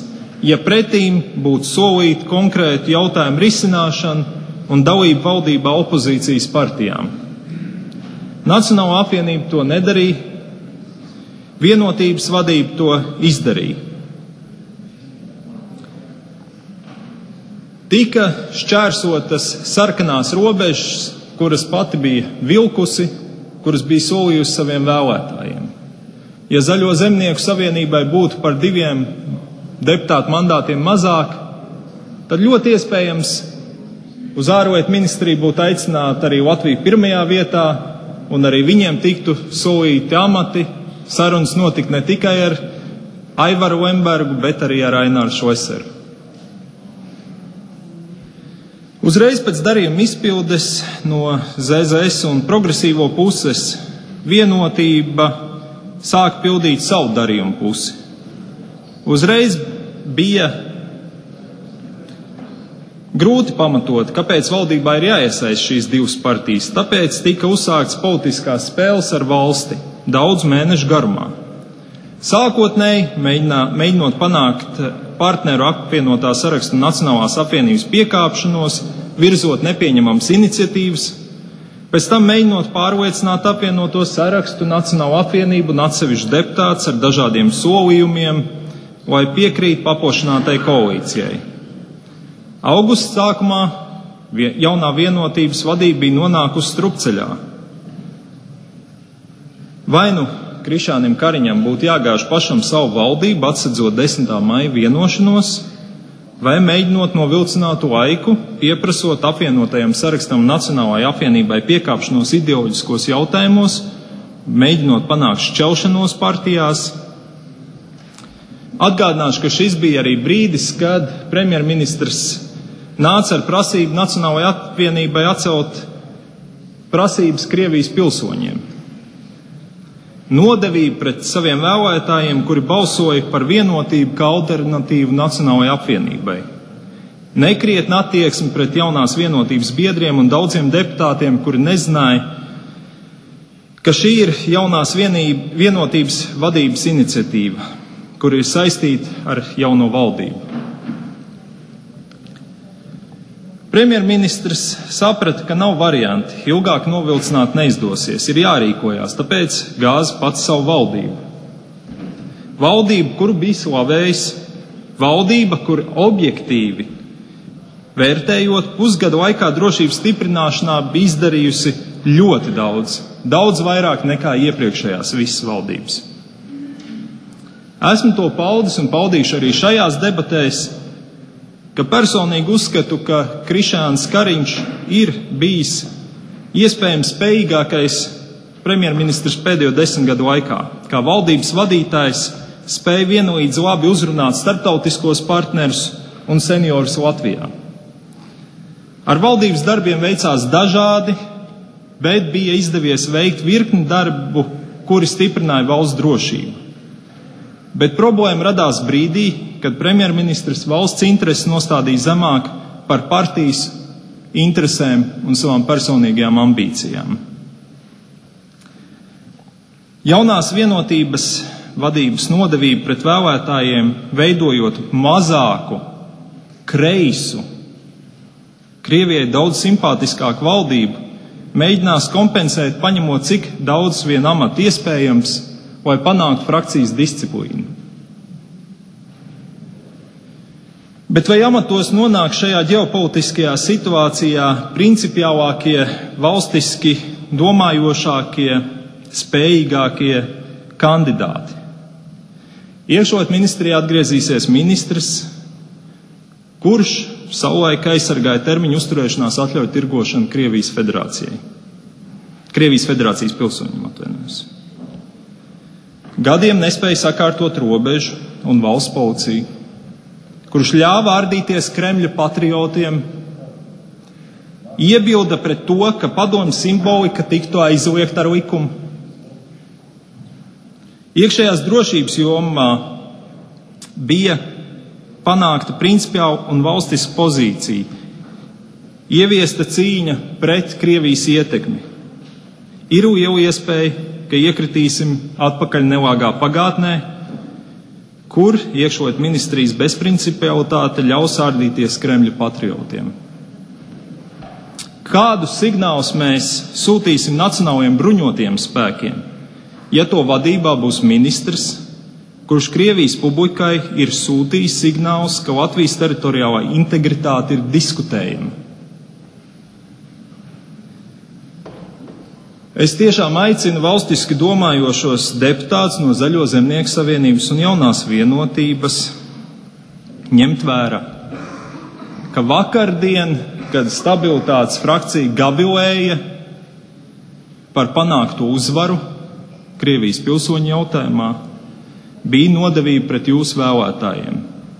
ja pretīm būtu solīta konkrētu jautājumu risināšanu un dalību valdībā opozīcijas partijām. Nacionālā apvienība to nedarīja, Vienotības vadība to izdarīja. Tika šķērsotas sarkanās robežas, kuras pati bija vilkusi, kuras bija solījusi saviem vēlētājiem. Ja Zaļo zemnieku savienībai būtu par 2 deputātu mandātiem mazāk, tad ļoti iespējams uz ārlietu ministriju būtu aicināta arī Latvija 1. vietā, un arī viņiem tiktu solīti amati. Sarunas notika ne tikai ar Aivaru Lembergu, bet arī ar Aināru Šleseru. Uzreiz pēc darījuma izpildes no ZZS un progresīvo puses Vienotība sāk pildīt savu darījumu pusi. Uzreiz bija grūti pamatot, kāpēc valdībā ir jāiesaist šīs 2 partijas. Tāpēc tika uzsākts politiskās spēles ar valsti daudz mēnešu garumā. Sākotnēji, mēģinot panākt partneru apvienotā saraksta Nacionālās apvienības piekāpšanos, virzot nepieņemamas iniciatīvas, pēc tam mēģinot pārliecināt apvienoto sarakstu, Nacionālo apvienību un atsevišķu deputātus ar dažādiem solījumiem, lai piekrīt paplašinātai koalīcijai. Augusta sākumā jaunā Vienotības vadība bija nonākusi strupceļā. Vai nu Krišānim Kariņam būtu jāgāž pašam savu valdību, atsedzot 10. maija vienošanos, vai mēģinot novilcināt laiku, pieprasot apvienotajam sarakstam Nacionālajai apvienībai piekāpšanos ideoloģiskos jautājumos, mēģinot panākt šķelšanos partijās. Atgādināšu, ka šis bija arī brīdis, kad premjerministrs nāca ar prasību Nacionālajai apvienībai atcelt prasības Krievijas pilsoņiem. Nodevība pret saviem vēlētājiem, kuri balsoja par Vienotību kā alternatīvu Nacionālajai apvienībai. Nekrietna attieksme pret jaunās Vienotības biedriem un daudziem deputātiem, kuri nezināja, ka šī ir jaunās Vienotības vadības iniciatīva, kur ir saistīta ar jauno valdību. Premjerministrs saprata, ka nav varianti, ilgāk novilcināt neizdosies, ir jārīkojās, tāpēc gāza pats savu valdību. Valdību, kuru bija slavējis, valdība, kur objektīvi vērtējot pusgadu laikā drošības stiprināšanā bija izdarījusi ļoti daudz vairāk nekā iepriekšējās visas valdības. Esmu to paudis un paudīšu arī šajās debatēs, ka personīgi uzskatu, ka Krišāns Kariņš ir bijis iespējams spējīgākais premjerministrs pēdējo 10 gadu laikā. Kā valdības vadītājs spēja vienlīdz labi uzrunāt starptautiskos partnerus un seniorus Latvijā. Ar valdības darbiem veicās dažādi, bet bija izdevies veikt virkni darbu, kuri stiprināja valsts drošību. Bet problēma radās brīdī, kad premjerministrs valsts intereses nostādīja zemāk par partijas interesēm un savām personīgajām ambīcijām. Jaunās Vienotības vadības nodevība pret vēlētājiem, veidojot mazāku, kreisu, Krievijai daudz simpātiskāku valdību, mēģinās kompensēt, paņemot cik daudz vien amatu iespējams, lai panāktu frakcijas disciplīnu. Bet vai amatos nonāk šajā ģeopolitiskajā situācijā principiālākie, valstiski domājošākie, spējīgākie kandidāti? Iekšlietu ministrijā atgriezīsies ministrs, kurš savulaik aizsargāja termiņu uzturēšanās atļauju tirgošanu Krievijas federācijai. Krievijas federācijas pilsoņiem atvainojos. Gadiem nespēja sakārtot robežu un valsts policiju, kurš ļāva ārdīties Kremļa patriotiem, iebilda pret to, ka padomju simbolika tiktu aizliegta ar likumu. Iekšējās drošības jomā bija panākta principiāla un valstiska pozīcija, ieviesta cīņa pret Krievijas ietekmi. Ir liela iespēja, ka iekritīsim atpakaļ nelāgā pagātnē, kur iekšlietu ministrijas bezprincipialitāte ļaus ārdīties Kremļa patriotiem. Kādus signālus mēs sūtīsim nacionālajiem bruņotajiem spēkiem, ja to vadībā būs ministrs, kurš Krievijas publikai ir sūtījis signālus, ka Latvijas teritoriālā integritāte ir diskutējama? Es tiešām aicinu valstiski domājošos deputātus no Zaļo zemnieku savienības un Jaunās vienotības ņemt vērā, ka vakardien, kad stabilitātes frakcija gavilēja par panākto uzvaru Krievijas pilsoņu jautājumā, bija nodevība pret jūsu vēlētājiem.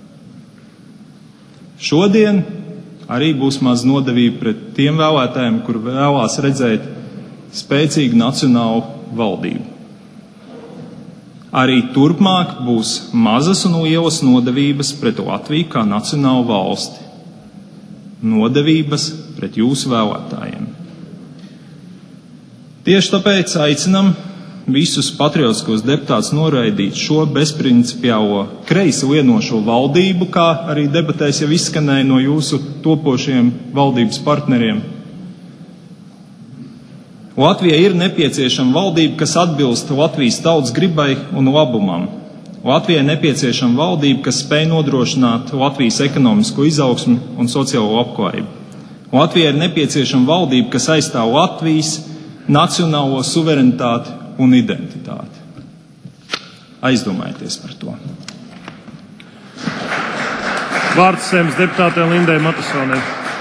Šodien arī būs maz nodevība pret tiem vēlētājiem, kur vēlās redzēt spēcīgu nacionālu valdību. Arī turpmāk būs mazas un lielas nodevības pret Latviju kā nacionālu valsti. Nodevības pret jūsu vēlētājiem. Tieši tāpēc aicinam visus patriotiskos deputātus noraidīt šo bezprincipiālo kreisi lienošo valdību, kā arī debatēs jau izskanēja no jūsu topošiem valdības partneriem. Latvijai ir nepieciešama valdība, kas atbilst Latvijas tautas gribai un labumam. Latvijai nepieciešama valdība, kas spēj nodrošināt Latvijas ekonomisko izaugsmu un sociālo labklājību. Latvijai ir nepieciešama valdība, kas aizstāv Latvijas nacionālo suverenitāti un identitāti. Aizdomājieties par to. Vārds Saeimas deputātei Lindai Matusonei.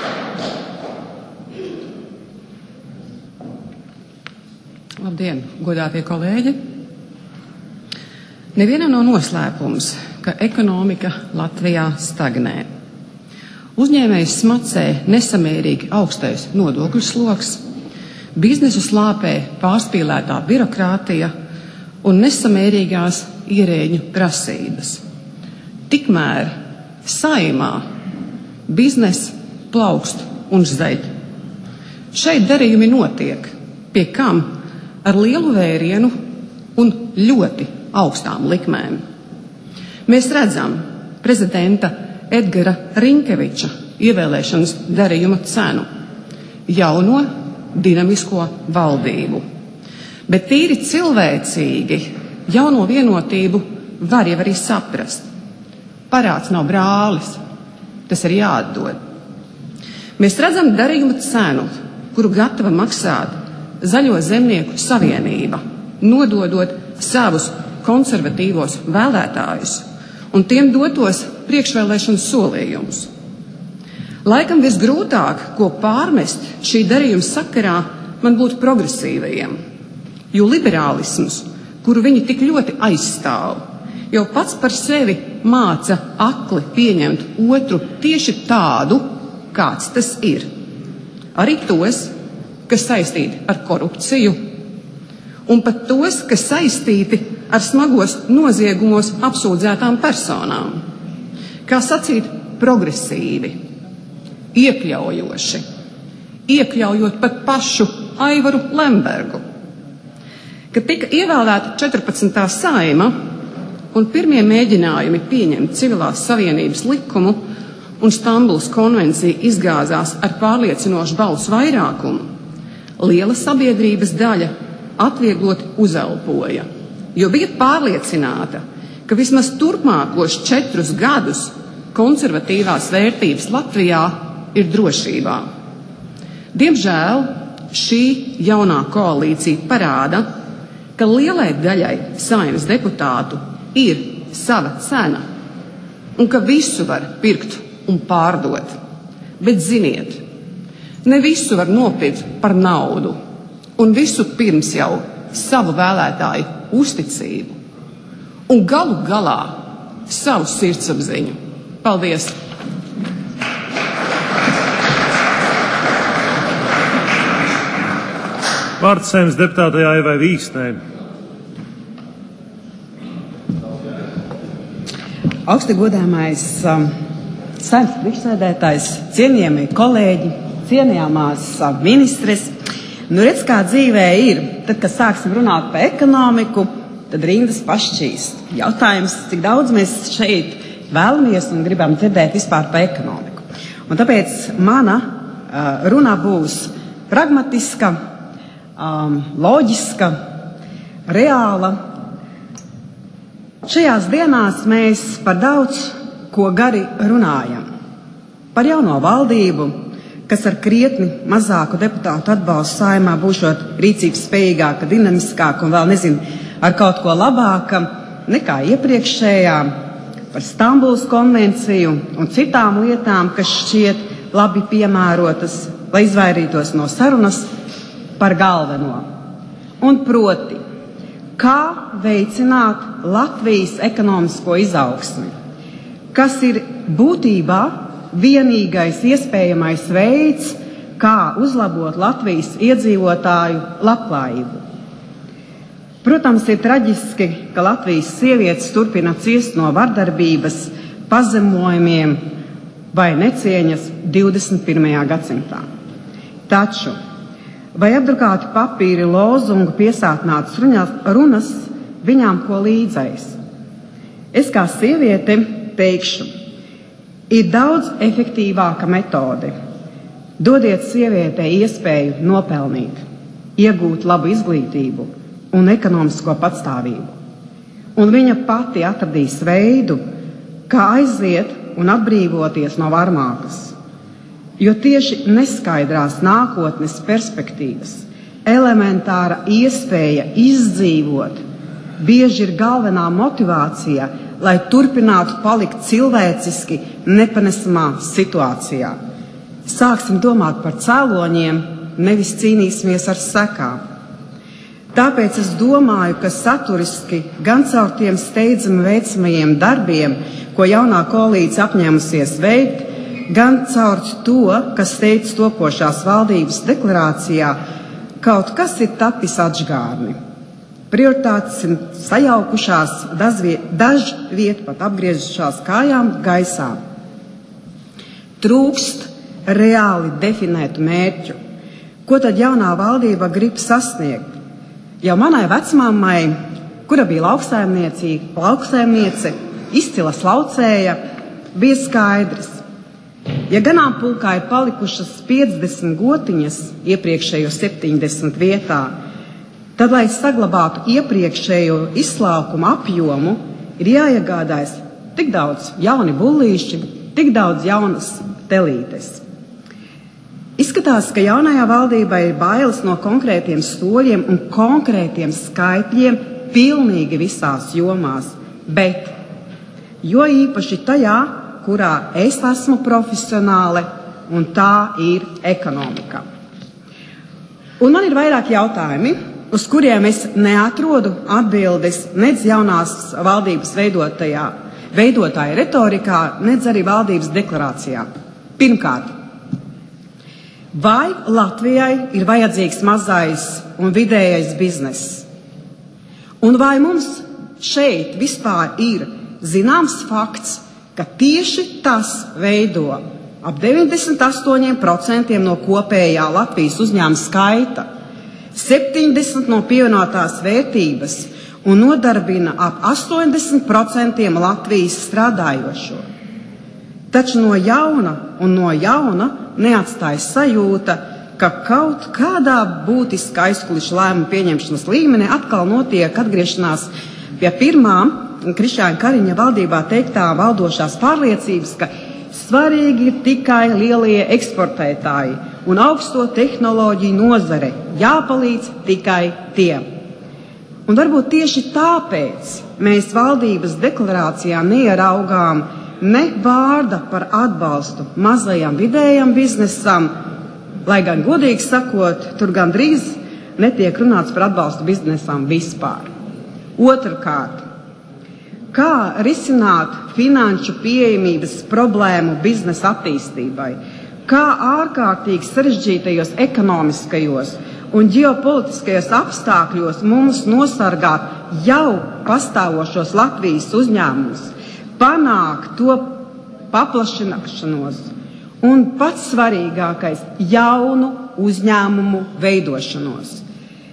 Labdien, godātie kolēģi! Nevienam nav noslēpums, ka ekonomika Latvijā stagnē. Uzņēmējs smacē nesamērīgi augstais nodokļu sloks, biznesu slāpē pārspīlētā birokrātija un nesamērīgās ierēģu prasības. Tikmēr Saeimā bizness plaukst un zeļ. Šeit darījumi notiek, pie kam ar lielu vērienu un ļoti augstām likmēm. Mēs redzam prezidenta Edgara Rinkeviča ievēlēšanas darījuma cenu – jauno dinamisko valdību. Bet tīri cilvēcīgi jauno vienotību var jau arī saprast. Parāds nav brālis, tas ir jāatdod. Mēs redzam darījuma cenu, kuru gatava maksāt Zaļo zemnieku savienība, nododot savus konservatīvos vēlētājus un tiem dotos priekšvēlēšanu solījumus. Laikam visgrūtāk, ko pārmest šī darījuma sakarā, man būtu progresīvajiem, jo liberālisms, kuru viņi tik ļoti aizstāv, jau pats par sevi māca akli pieņemt otru tieši tādu, kāds tas ir. Arī tos, kas saistīti ar korupciju, un pat tos, kas saistīti ar smagos noziegumos apsūdzētām personām. Kā sacīt, progresīvi, iekļaujoši, iekļaujot pat pašu Aivaru Lembergu. Kad tika ievēlēta 14. Saeima un pirmie mēģinājumi pieņemt civilās savienības likumu un Stambulas konvencija izgāzās ar pārliecinošu balsu vairākumu, liela sabiedrības daļa atviegloti uzelpoja, jo bija pārliecināta, ka vismaz turpmākos 4 gadus konservatīvās vērtības Latvijā ir drošībā. Diemžēl šī jaunā koalīcija parāda, ka lielai daļai Saeimas deputātu ir sava cena un ka visu var pirkt un pārdot. Bet ziniet, ne visu var nopirkt par naudu, un visu pirms jau savu vēlētāju uzticību, un galu galā savu sirdsapziņu. Paldies! Vārds Saeimas deputātei Aivai Vīksnei. Augsti godāmais Saeimas priekšsēdētājs, cienījamie kolēģi, cienījamās ministres. Nu redz, kā dzīvē ir, tad, kad sāksim runāt par ekonomiku, tad rindas pašķīst. Jautājums, cik daudz mēs šeit vēlamies un gribam dzirdēt vispār par ekonomiku. Un tāpēc mana runa būs pragmatiska, loģiska, reāla. Šajās dienās mēs par daudz ko gari runājam. Par jauno valdību, kas ar krietni mazāku deputātu atbalstu Saeimā būšot rīcības spējīgāka, dinamiskāka un vēl nezinu ar kaut ko labāka nekā iepriekšējā, par Stambulas konvenciju un citām lietām, kas šķiet labi piemērotas, lai izvairītos no sarunas par galveno. Un proti, kā veicināt Latvijas ekonomisko izaugsmi, kas ir būtībā vienīgais iespējamais veids, kā uzlabot Latvijas iedzīvotāju labklājību. Protams, ir traģiski, ka Latvijas sievietes turpina ciest no vardarbības, pazemojumiem vai necieņas 21. gadsimtā. Taču, vai apdrukāti papīri, lozungu piesātnātas runas viņām ko līdzais? Es kā sieviete teikšu, ir daudz efektīvāka metode. Dodiet sievietei iespēju nopelnīt, iegūt labu izglītību un ekonomisko patstāvību. Un viņa pati atradīs veidu, kā aiziet un atbrīvoties no varmākas. Jo tieši neskaidrās nākotnes perspektīvas, elementāra iespēja izdzīvot, bieži ir galvenā motivācija, lai turpinātu palikt cilvēciski nepanesamā situācijā. Sāksim domāt par cēloņiem, nevis cīnīsimies ar sekām. Tāpēc es domāju, ka saturiski gan caur tiem steidzami veicamajiem darbiem, ko jaunā koalīcija apņēmusies veikt, gan caur to, kas teikts topošās valdības deklarācijā, kaut kas ir tapis atžgārni. Prioritātes ir sajaukušās, dažviet pat apgriezušās kājām gaisā. Trūkst reāli definētu mērķu. Ko tad jaunā valdība grib sasniegt? Jau manai vecmāmai, kura bija lauksaimniece, izcila slaucēja, bija skaidrs. Ja ganāmpulkā ir palikušas 50 gotiņas iepriekšējo 70 vietā, tad, lai saglabātu iepriekšējo izslaukumu apjomu, ir jāiegādājas tik daudz jauni bullīši, tik daudz jaunas telītes. Izskatās, ka jaunajā valdībā ir bailes no konkrētiem soļiem un konkrētiem skaitļiem pilnīgi visās jomās, bet jo īpaši tajā, kurā es esmu profesionāle, un tā ir ekonomika. Un man ir vairāk jautājumi, uz kuriem es neatrodu atbildes nedz jaunās valdības veidotāja retorikā, nedz arī valdības deklarācijā. Pirmkārt, vai Latvijai ir vajadzīgs mazais un vidējais bizness? Un vai mums šeit vispār ir zināms fakts, ka tieši tas veido ap 98% no kopējā Latvijas uzņēmuma skaita, 70% no pievienotās vērtības un nodarbina ap 80% Latvijas strādājošo? Taču no jauna neatstājas sajūta, ka kaut kādā būtiskā aizkulišu lēmumu pieņemšanas līmenī atkal notiek atgriešanās pie pirmām Krišjāņa Kariņa valdībā teiktā valdošās pārliecības, ka svarīgi ir tikai lielie eksportētāji un augsto tehnoloģiju nozare, jāpalīdz tikai tiem. Un varbūt tieši tāpēc mēs valdības deklarācijā neieraugām ne vārda par atbalstu mazajam vidējam biznesam, lai gan, godīgi sakot, tur gandrīz netiek runāts par atbalstu biznesam vispār. Otrkārt, kā risināt finanšu pieejamības problēmu biznesa attīstībai, kā ārkārtīgi sarežģītajos ekonomiskajos un ģeopolitiskajos apstākļos mums nosargāt jau pastāvošos Latvijas uzņēmumus, panākt to paplašināšanos un pats svarīgākais jaunu uzņēmumu veidošanos.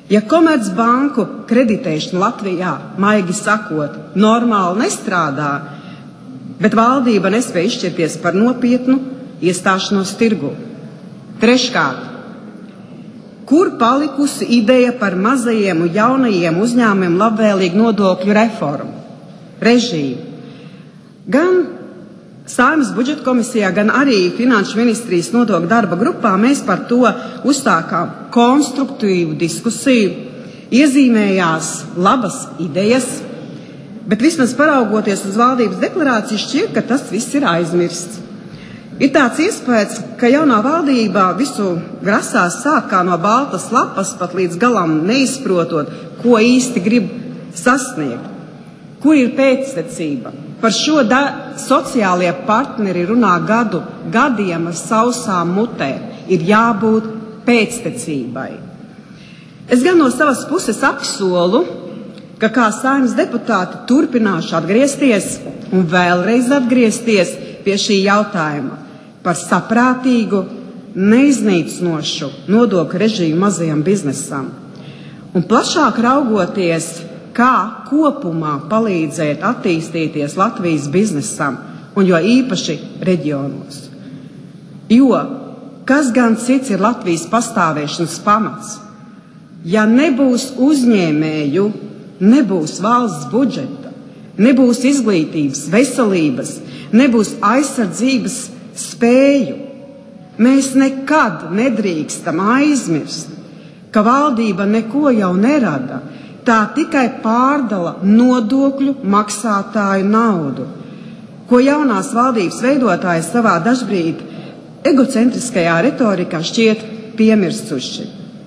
Ja Komercbanku kreditēšana Latvijā, maigi sakot, normāli nestrādā, bet valdība nespēja izšķirties par nopietnu iestāšanos tirgu. Treškārt, kur palikusi ideja par mazajiem un jaunajiem uzņēmumiem labvēlīgu nodokļu reformu, režīmu? Gan Saeimas budžeta komisijā, gan arī Finanšu ministrijas nodokļu darba grupā mēs par to uzsākām konstruktīvu diskusiju, iezīmējās labas idejas, bet vismaz paraugoties uz valdības deklarāciju šķiet, ka tas viss ir aizmirsts. Ir tāds iespējas, ka jaunā valdībā visu grasās sākt kā no baltas lapas, pat līdz galam neizprotot, ko īsti grib sasniegt. Kur ir pēctecība? Par šo sociālie partneri runā gadiem ar sausām mutēm. Ir jābūt pēctecībai. Es gan no savas puses apsolu, ka kā Saeimas deputāti turpināšu atgriezties un vēlreiz atgriezties pie šī jautājuma par saprātīgu, neiznīcinošu nodokļu režīmu mazajam biznesam. Un plašāk raugoties, kā kopumā palīdzēt attīstīties Latvijas biznesam, un jo īpaši reģionos. Jo kas gan cits ir Latvijas pastāvēšanas pamats? Ja nebūs uzņēmēju, nebūs valsts budžeta, nebūs izglītības, veselības, nebūs aizsardzības spēju, mēs nekad nedrīkstam aizmirst, ka valdība neko jau nerada, tā tikai pārdala nodokļu maksātāju naudu, ko jaunās valdības veidotāji savā dažbrīd egocentriskajā retorikā šķiet piemirstuši.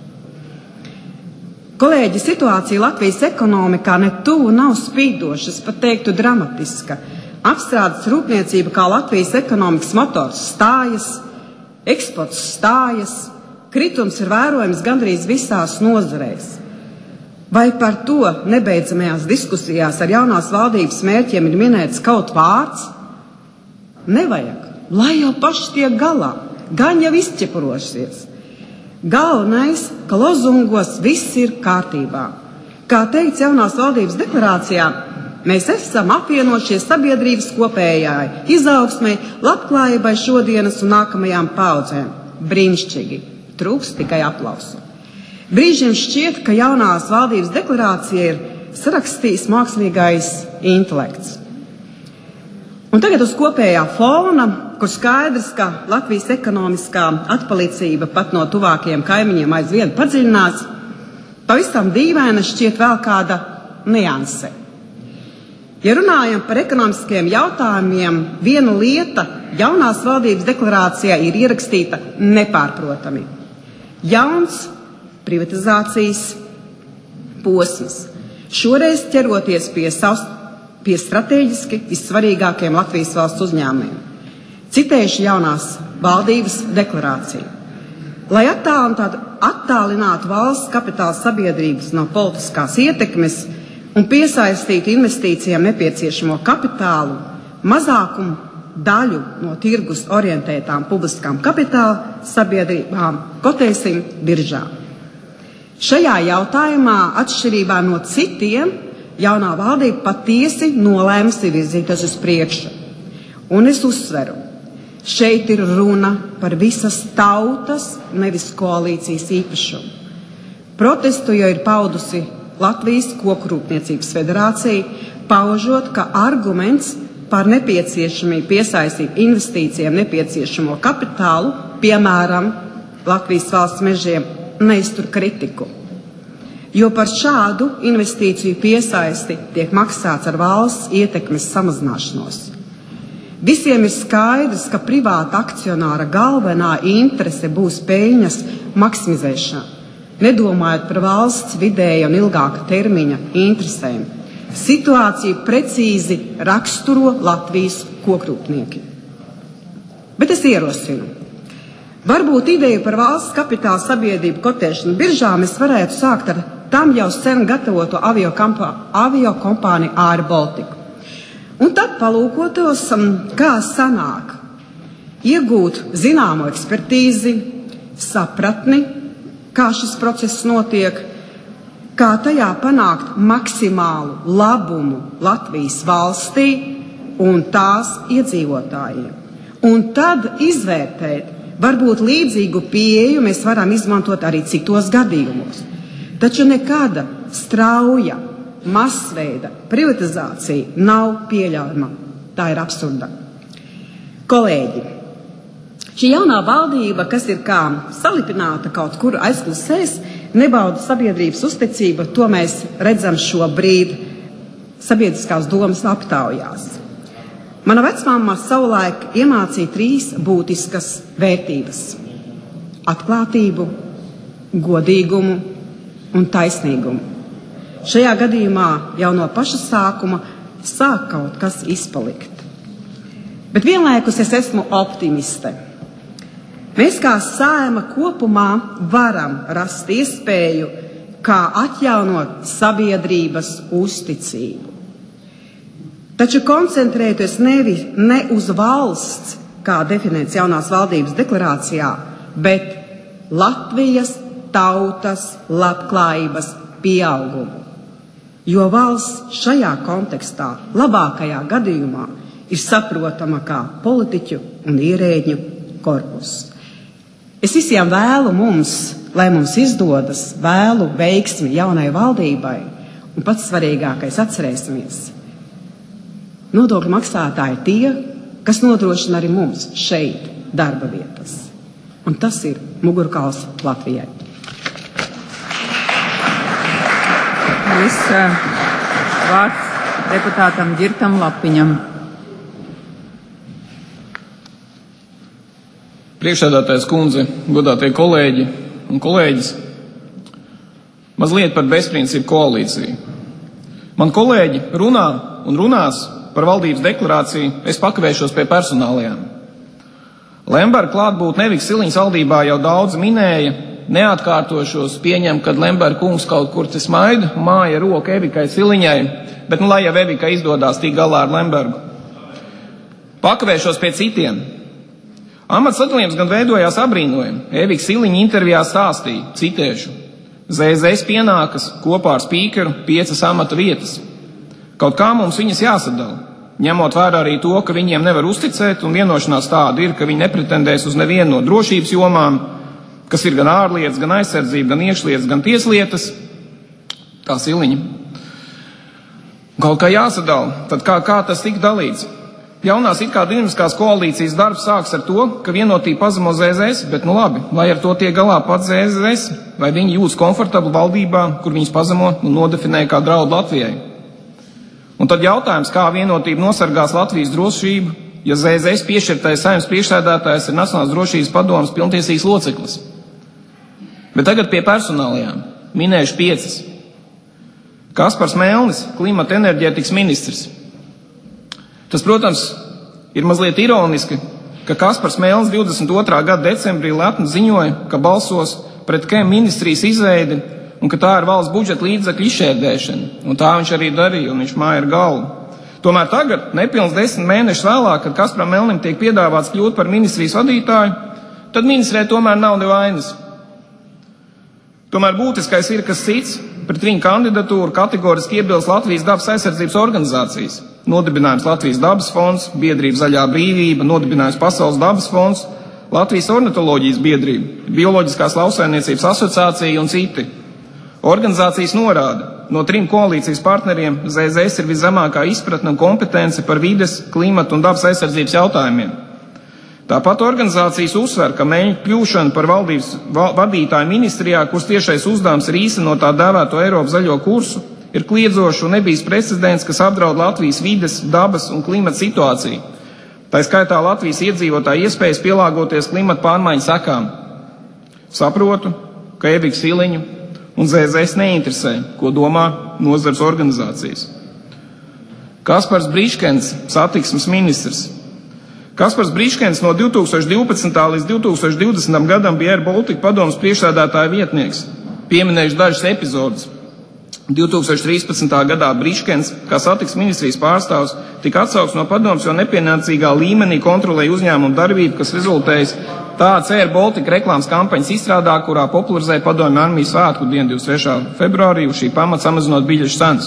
Kolēģi, situācija Latvijas ekonomikā ne tuvu nav spīdoša, pat teiktu dramatiska. Apstrādes rūpniecība kā Latvijas ekonomikas motors stājas, eksports stājas, kritums ir vērojams gandrīz visās nozarēs. Vai par to nebeidzamajās diskusijās ar jaunās valdības mērķiem ir minēts kaut vārds? Nevajag, lai jau paši tiek galā, gan jau izķepurošies. Galvenais, ka lozungos viss ir kārtībā. Kā teikts jaunās valdības deklarācijā, mēs esam apvienojušies sabiedrības kopējai izaugsmei, labklājībai šodienas un nākamajām paudzēm. Brīnišķīgi, trūks tikai aplausu. Brīžiem šķiet, ka jaunās valdības deklarācija ir sarakstījis mākslīgais intelekts. Un tagad uz kopējā fona, kur skaidrs, ka Latvijas ekonomiskā atpalicība pat no tuvākajiem kaimiņiem aizvien padziļinās, pavisam dīvaina šķiet vēl kāda nianse. Ja runājam par ekonomiskiem jautājumiem, viena lieta jaunās valdības deklarācijā ir ierakstīta nepārprotami. Jauns privatizācijas posms. Šoreiz ķeroties pie strateģiski vissvarīgākiem Latvijas valsts uzņēmumiem. Citējuši jaunās valdības deklarāciju. Lai attālinātu valsts kapitāla sabiedrības no politiskās ietekmes un piesaistītu investīcijām nepieciešamo kapitālu, mazākumu daļu no tirgus orientētām publiskām kapitāla sabiedrībām kotēsim biržā. Šajā jautājumā, atšķirībā no citiem, jaunā valdība patiesi nolēmusi virzīties uz priekšu. Un es uzsveru, šeit ir runa par visas tautas, nevis koalīcijas īpašumu. Protestu jau ir paudusi Latvijas Kokrūpniecības federācija, paužot, ka arguments par nepieciešamību piesaistīt investīcijām nepieciešamo kapitālu, piemēram, Latvijas valsts mežiem, neiztur kritiku. Jo par šādu investīciju piesaisti tiek maksāts ar valsts ietekmes samazināšanos. Visiem ir skaidrs, ka privāta akcionāra galvenā interese būs peļņas maksimizēšana, nedomājot par valsts vidēja un ilgāka termiņa interesēm. Situāciju precīzi raksturo Latvijas kokrūpnieki. Bet es ierosinu, varbūt ideju par valsts kapitāla sabiedrību kotēšanu biržā mēs varētu sākt ar tam jau sen gatavoto aviokompāniju Air Baltica. Un tad palūkotos, kā sanāk iegūt zināmo ekspertīzi, sapratni, kā šis process notiek, kā tajā panākt maksimālu labumu Latvijas valstī un tās iedzīvotājiem. Un tad izvērtēt, varbūt līdzīgu pieeju mēs varam izmantot arī citos gadījumos. Taču nekāda strauja, masveida privatizācija nav pieļaujama. Tā ir absurda. Kolēģi, šī jaunā valdība, kas ir kā salipināta kaut kur aizklusēs, nebauda sabiedrības uzticību, to mēs redzam šobrīd sabiedriskās domas aptaujās. Mana vecmāma savulaik iemācīja 3 būtiskas vērtības – atklātību, godīgumu un taisnīgumu. Šajā gadījumā jau no paša sākuma sāk kaut kas izpalikt. Bet vienlaikus es esmu optimiste. Mēs kā Saeima kopumā varam rast iespēju, kā atjaunot sabiedrības uzticību. Taču koncentrēties ne uz valsts, kā definēts jaunās valdības deklarācijā, bet Latvijas tautas labklājības pieaugumu. Jo valsts šajā kontekstā labākajā gadījumā ir saprotama kā politiķu un ierēģu korpus. Es visiem vēlu lai mums izdodas, vēlu veiksmi jaunai valdībai, un pats svarīgākais atcerēsimies. Nodokļu maksātāji tie, kas nodrošina arī mums šeit darba vietas. Un tas ir mugurkauls Latvijai. Vārds deputātam Girtam Lapiņam. Priekšsēdētājas kundze, godātie kolēģi un kolēģis, mazliet par bezprincipu koalīciju. Man kolēģi runā un runās par valdības deklarāciju, es pakavēšos pie personālajām. Lemberga klātbūt Nevikas Siliņas valdībā jau daudz minēja, neatkārtošos, pieņem, kad Lemberga kungs kaut kur te smaida, māja roku Evikai Siliņai, bet lai jau Evikai izdodās tik galā ar Lembergu. Pakavēšos pie citiem. Amats sadalījums gan veidojās apbrīnojami. Evika Siliņa intervijā stāstīja, citēšu, ZZS pienākas kopā ar spīkeru 5 amata vietas. Kaut kā mums viņas jāsadala, ņemot vērā arī to, ka viņiem nevar uzticēt, un vienošanās tāda ir, ka viņi nepretendēs uz nevienu no drošības jomām, kas ir gan ārlietas, gan aizsardzība, gan iekšlietas, gan tieslietas. Tā Siliņa. Kaut kā jāsadala, tad kā tas tika dalīts? Jaunās it kā dinamiskās koalīcijas darbs sāks ar to, ka vienotība pazemo ZZS, bet labi, lai ar to tiek galā pats ZZS, vai viņi jūtas komfortabli valdībā, kur viņas pazemo un nodefinē kā draudu Latvijai. Un tad jautājums, kā vienotība nosargās Latvijas drošību, ja ZZS piešķirtais Saeimas priekšsēdētājs ir Nacionālās drošības padomes pilntiesīgs loceklis. Bet tagad pie personālajām. Minējuši 5. Kaspars Melnis, klimata enerģētikas ministrs. Tas, protams, ir mazliet ironiski, ka Kaspars Melnis 22. gada decembrī lepni ziņoja, ka balsos pret KEM ministrijas izveidi un ka tā ir valsts budžeta līdzekļu izšķērdēšana. Un tā viņš arī darīja, un viņš māja ar galvu. Tomēr tagad, nepilns 10 mēnešus vēlāk, kad Kasparam Melnim tiek piedāvāts kļūt par ministrijas vadītāju, tad ministrē tomēr nav nevainas. Tomēr būtiskais ir kas cits. Pret viņu kandidatūru kategoriski iebilst Latvijas dabas aizsardzības organizācijas. Nodibinājums Latvijas dabas fonds, biedrība Zaļā brīvība, nodibinājums Pasaules dabas fonds, Latvijas ornitoloģijas biedrība, Bioloģiskās lauksaimniecības asociācija un citi. Organizācijas norāda, no 3 koalīcijas partneriem ZZS ir viszemākā izpratne un kompetence par vides, klimatu un dabas aizsardzības jautājumiem. Tāpat organizācijas uzsver, ka Meļņa kļūšana par valdības vadītāju ministrijā, kuras tiešais uzdevums ir īstenot tā dēvēto Eiropas zaļo kursu, ir kliedzošs un nebijis precedents, kas apdraud Latvijas vides, dabas un klimata situāciju. Tā skaitā Latvijas iedzīvotāju iespējas pielāgoties klimata pārmaiņu sekām. Saprotu, ka Eviku Siliņu un ZZS neinteresē, ko domā nozares organizācijas. Kaspars Briškens, satiksmes ministrs. Kaspars Briškens no 2012. līdz 2020. gadam bija Air Baltica padomes priekšsēdētāja vietnieks. Pieminējuši dažas epizodes. 2013. gadā Briškens, kā satiksmes ministrijas pārstāvs, tika atsaukts no padomes, jo nepienācīgā līmenī kontrolēja uzņēmumu darbību, kas rezultējas tāds Air Baltica reklāmas kampaņas izstrādā, kurā popularizēja padomju armijas svētku dienu 23. februārī, uz šī pamata samazinot biļešu cenas.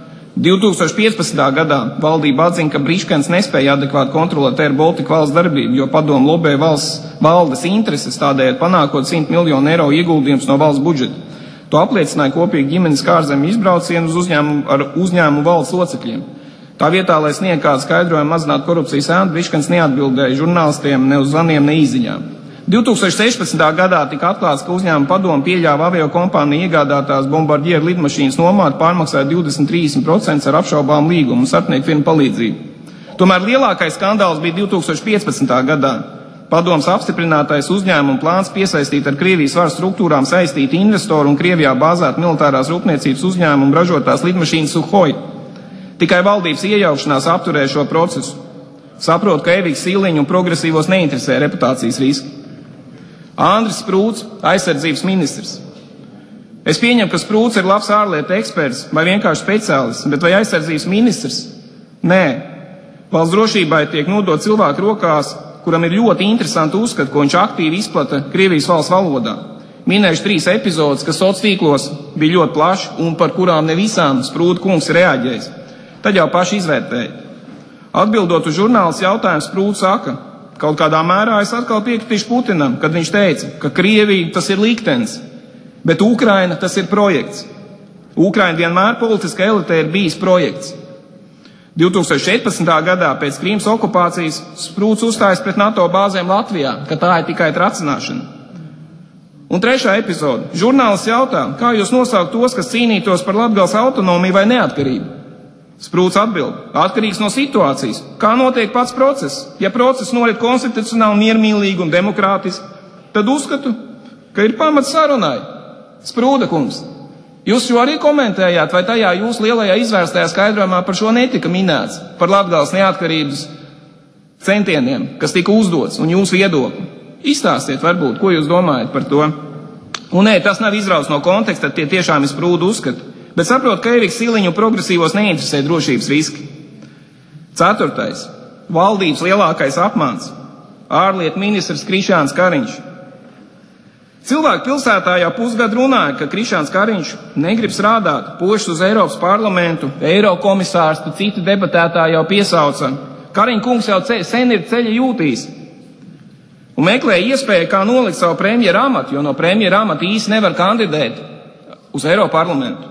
2015. gadā valdība atzina, ka Briškens nespēja adekvāti kontrolēt Air Baltica valsts darbību, jo padomu lobē valdes intereses, tādējādi panākot 100 miljonu eiro ieguldījums no valsts budžeta. To apliecināja kopīgi ģimenes kārzemju izbraucienu uz uzņēmumu valsts locekļiem. Tā vietā, lai sniegtu kādu skaidrojumu mazināt korupcijas ēnu, Briškens neatbildēja žurnālistiem ne uz zvaniem, ne īziņām. 2016. gadā tika atklāts, ka uzņēmuma padome pieļāva avio kompāniju iegādātās bombardieru lidmašīnas nomātu, pārmaksāja 20-30% ar apšaubām līgumu un starpnieku firmu palīdzību. Tomēr lielākais skandāls bija 2015. gadā. Padomes apstiprinātais uzņēmuma plāns piesaistīt ar Krievijas varas struktūrām saistīti investoru un Krievijā bāzēt militārās rūpniecības uzņēmumu ražotās lidmašīnas Suhoi. Tikai valdības iejaukšanās apturēja šo procesu. Saprot, ka Eviks Siliņu un progresīvos neinteresē reputācijas riski. Andris Sprūts, aizsardzības ministrs. Es pieņemu, ka Sprūts ir labs ārlietu eksperts vai vienkārši speciālists, bet vai aizsardzības ministrs? Nē. Valsts drošībai tiek nodot cilvēku rokās, kuram ir ļoti interesanti uzskati, ko viņš aktīvi izplata Krievijas valsts valodā. Minējuši 3 epizodes, kas sociālos tīklos bija ļoti plaši un par kurām ne visām Sprūta kungs reaģējis. Tad jau paši izvērtēja. Atbildot uz žurnālistu jautājumu, Sprūts saka, kaut kādā mērā es atkal piekritīšu Putinam, kad viņš teica, ka Krievija tas ir liktenis, bet Ukraina tas ir projekts. Ukraina vienmēr politiskā elitē ir bijis projekts. 2014. gadā pēc Krīmas okupācijas Sprūts uzstājas pret NATO bāzēm Latvijā, ka tā ir tikai tracināšana. Un 3. epizode. Žurnālists jautā, kā jūs nosaukt tos, kas cīnītos par Latgales autonomiju vai neatkarību? Sprūts atbild, atkarīgs no situācijas. Kā notiek pats process? Ja process norit konstitucionāli, miermīlīgi un demokrātiski, tad uzskatu, ka ir pamats sarunai. Sprūda kungs. Jūs šo arī komentējāt, vai tajā jūsu lielajā izvērstajā skaidrojumā par šo netika minēts, par Latgales neatkarības centieniem, kas tika uzdots, un jūsu viedokli? Izstāstiet varbūt, ko jūs domājat par to. Un nē, tas nav izrauts no konteksta, tie tiešām ir Sprūda uzskati, bet saprot, ka Eviks Siliņu progresīvos neinteresē drošības riski. 4. Valdības lielākais apmāns. Ārlietu ministrs Krišjāns Kariņš. Cilvēki pilsētā jau pusgadu runāja, ka Krišjāns Kariņš negrib strādāt, pošas uz Eiropas parlamentu, Eirokomisārs, tad citi debatētāji jau piesauca. Kariņa kungs jau sen ir ceļa jūtīs un meklēja iespēju, kā nolikt savu premjeru amatu, jo no premjeru amata īsti nevar kandidēt uz Eiroparlamentu.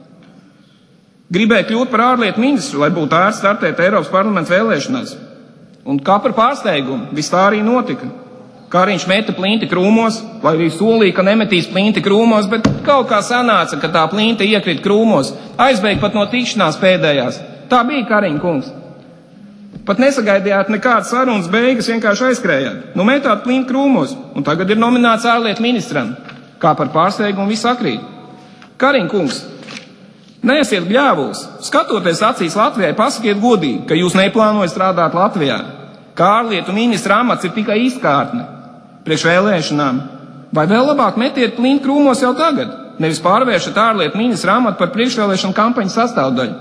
Gribēja kļūt par ārlietu ministru, lai būtu ērts startēt Eiropas parlamentu vēlēšanās. Un kā par pārsteigumu, viss tā arī notika. Kariņš meta plinti krūmos, lai arī solīja, ka nemetīs plinti krūmos, bet kaut kā sanāca, ka tā plinta iekrita krūmos. Aizbēga pat no tikšanās pēdējās. Tā bija, Kariņa kungs. Pat nesagaidījāt nekādas sarunas beigas, vienkārši aizskrējāt. Nu metāt plinti krūmos, un tagad ir nomināts ārlietu ministram. Kā par pārsteigumu viss sakrīt. Kariņa kungs, neesiet bļāvuls. Skatoties acīs Latvijai, pasakiet godīgi, ka jūs neplānojat strādāt Latvijā. Kā ārlietu ministra amats ir tikai izkārtne. Priekš vēlēšanām, vai vēl labāk metiet plinti krūmos jau tagad, nevis pārvēršat ārlietu ministra amatu par priekšvēlēšanu kampaņas sastāvdaļu.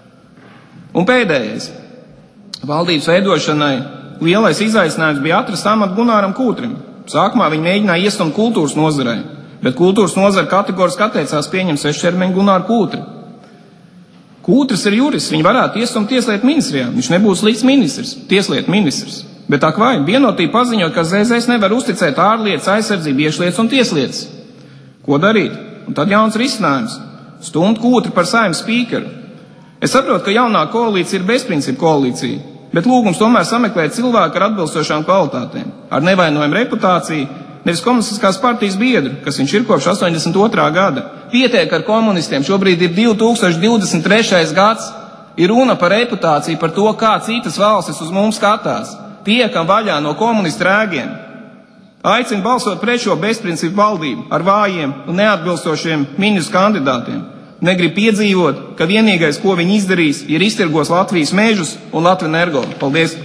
Un pēdējais. Valdības veidošanai lielais izaicinājums bija atrast amatu Gunāram Kūtrim. Sākumā viņi mēģināja iestumt kultūras nozarei, bet kultūras nozara kategoriski atteicās pieņemt svešķermeņu Gunāru Kūtri. Kūtris ir jurists, viņi varētu iestumt tieslietu ministrijā, viņš nebūs slikts ministrs, tieslietu ministrs. Bet tā vai, vienotība paziņot, ka ZZS nevar uzticēt ārlietas, aizsardzību, iekšlietas un tieslietas. Ko darīt? Un tad jauns risinājums. Stumt Kūtri par Saeimas spīkeru. Es saprotu, ka jaunā koalīcija ir bezprincipu koalīcija, bet lūgums tomēr sameklēt cilvēku ar atbilstošām kvalitātēm, ar nevainojumu reputāciju, nevis komunistiskās partijas biedru, kas viņš ir kopš 82. gada. Pietiek ar komunistiem, šobrīd ir 2023. gads, ir runa par reputāciju, par to, kā citas valstis uz mums skatās. Tiekam vaļā no komunistu rēgiem. Aicinu balsot pret šo bezprincipu valdību ar vājiem un neatbilstošiem ministru kandidātiem. Negrib piedzīvot, ka vienīgais, ko viņi izdarīs, ir iztirgos Latvijas mežus un Latvenergo. Paldies!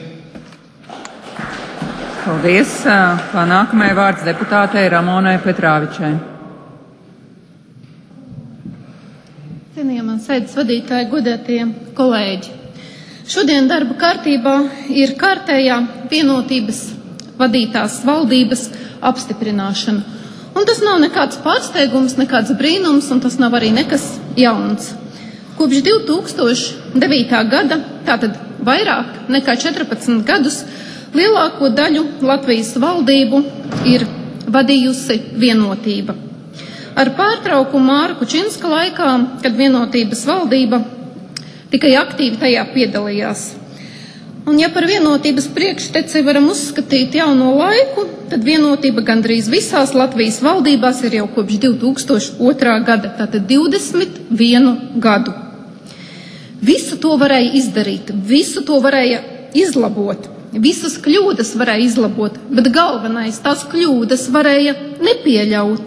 Paldies! Kā nākamajai vārds deputātei Ramonai Petrāvičai. Cienījamā sēdes vadītāja, godātie kolēģi. Šodien darba kārtībā ir kārtējā Vienotības vadītās valdības apstiprināšana. Un tas nav nekāds pārsteigums, nekāds brīnums, un tas nav arī nekas jauns. Kopš 2009. gada, tātad vairāk nekā 14 gadus, lielāko daļu Latvijas valdību ir vadījusi Vienotība. Ar pārtraukumu Māra Kučinska laikā, kad Vienotības valdība tikai aktīvi tajā piedalījās. Un ja par Vienotības priekšteci varam uzskatīt jauno laiku, tad Vienotība gandrīz visās Latvijas valdībās ir jau kopš 2002. gada, tātad 21 gadu. Visu to varēja izdarīt, visu to varēja izlabot, visas kļūdas varēja izlabot, bet galvenais, tās kļūdas varēja nepieļaut.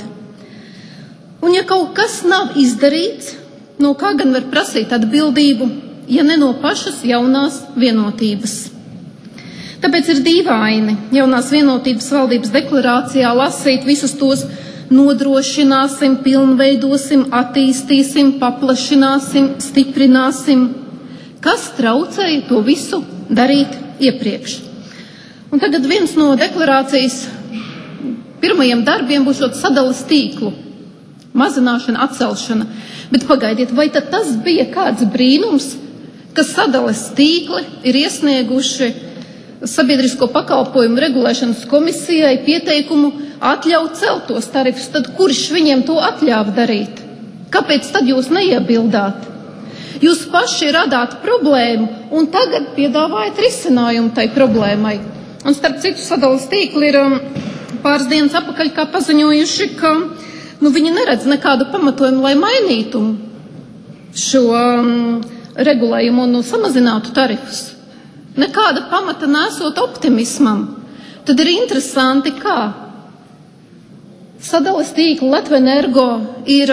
Un ja kaut kas nav izdarīts, no kā gan var prasīt atbildību, ja ne no pašas jaunās Vienotības. Tāpēc ir dīvaini jaunās Vienotības valdības deklarācijā lasīt visus tos nodrošināsim, pilnveidosim, attīstīsim, paplašināsim, stiprināsim. Kas traucēja to visu darīt iepriekš? Un tagad viens no deklarācijas pirmajiem darbiem būs šot sadalas tīklu mazināšana, atcelšana. Bet pagaidiet, vai tad tas bija kāds brīnums, ka sadales tīkli ir iesnieguši Sabiedrisko pakalpojumu regulēšanas komisijai pieteikumu atļaut celt tos tarifus? Tad kurš viņiem to atļāva darīt? Kāpēc tad jūs neiebildāt? Jūs paši radāt problēmu un tagad piedāvājat risinājumu tai problēmai. Un starp citu sadales tīkli ir pāris dienas atpakaļ kā paziņojuši, ka viņi neredz nekādu pamatojumu, lai mainītu šo regulējumu un samazinātu tarifus. Nekāda pamata nesot optimismam. Tad ir interesanti, kā sadales tīkla Latvenergo ir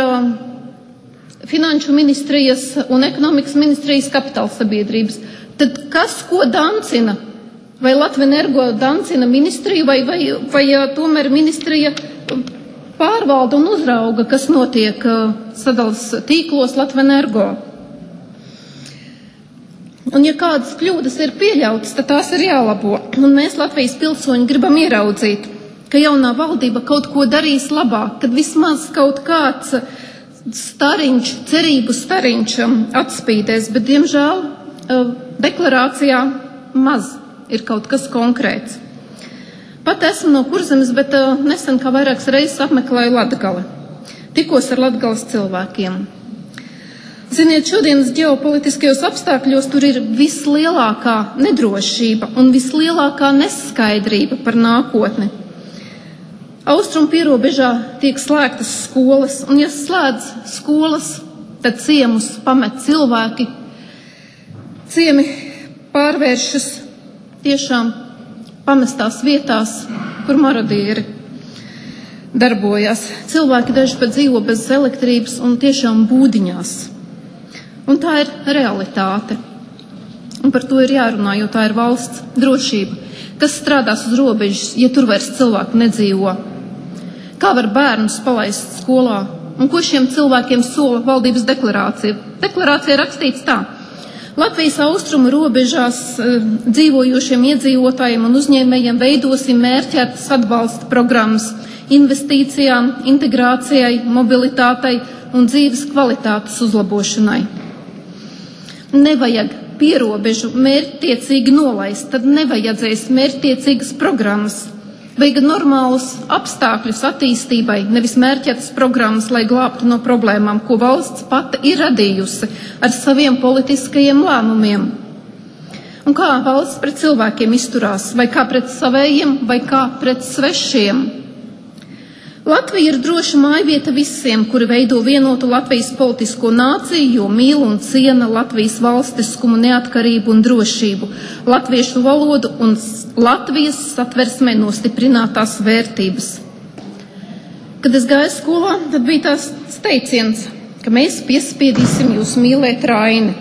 Finanšu ministrijas un Ekonomikas ministrijas kapitāla sabiedrības. Tad kas ko dancina? Vai Latvenergo dancina ministriju, vai tomēr ministrija pārvalda un uzrauga, kas notiek sadales tīklos Latvenergo? Un ja kādas kļūdas ir pieļautas, tad tās ir jālabo. Un mēs Latvijas pilsoņi gribam ieraudzīt, ka jaunā valdība kaut ko darīs labāk, kad vismaz kaut kāds stariņš, cerību stariņš atspīdēs, bet diemžēl deklarācijā maz ir kaut kas konkrēts. Pat esmu no Kurzemes, bet nesen kā vairākas reizes apmeklēju Latgali. Tikos ar Latgales cilvēkiem. Ziniet, šodienas ģeopolitiskajos apstākļos tur ir vislielākā nedrošība un vislielākā neskaidrība par nākotni. Austrumu pierobežā tiek slēgtas skolas, un ja slēdz skolas, tad ciemus pamet cilvēki. Ciemi pārvēršas tiešām pamestās vietās, kur marodieri darbojas. Cilvēki daži pat dzīvo bez elektrības un tiešām būdiņās. Un tā ir realitāte. Un par to ir jārunā, jo tā ir valsts drošība. Kas strādās uz robežas, ja tur vairs cilvēku nedzīvo? Kā var bērnus palaist skolā? Un ko šiem cilvēkiem sola valdības deklarācija? Deklarācija rakstīts tā. Latvijas austrumu robežās dzīvojošiem iedzīvotājiem un uzņēmējiem veidosim mērķētas atbalsta programmas investīcijām, integrācijai, mobilitātei un dzīves kvalitātes uzlabošanai. Nevajag pierobežu mērķtiecīgi nolaist, tad nevajadzēs mērķtiecīgas programmas. Vajag normālus apstākļus attīstībai, nevis mērķētas programmas, lai glābtu no problēmām, ko valsts pati ir radījusi ar saviem politiskajiem lēmumiem. Un kā valsts pret cilvēkiem izturās, vai kā pret savējiem, vai kā pret svešiem? Latvija ir droša mājvieta visiem, kuri veido vienotu Latvijas politisko nāciju, jo mīl un ciena Latvijas valstiskumu, neatkarību un drošību, latviešu valodu un Latvijas satversmē nostiprinātās vērtības. Kad es gāju skolā, tad bija tās teiciens, ka mēs piespiedīsim jūs mīlēt Raini.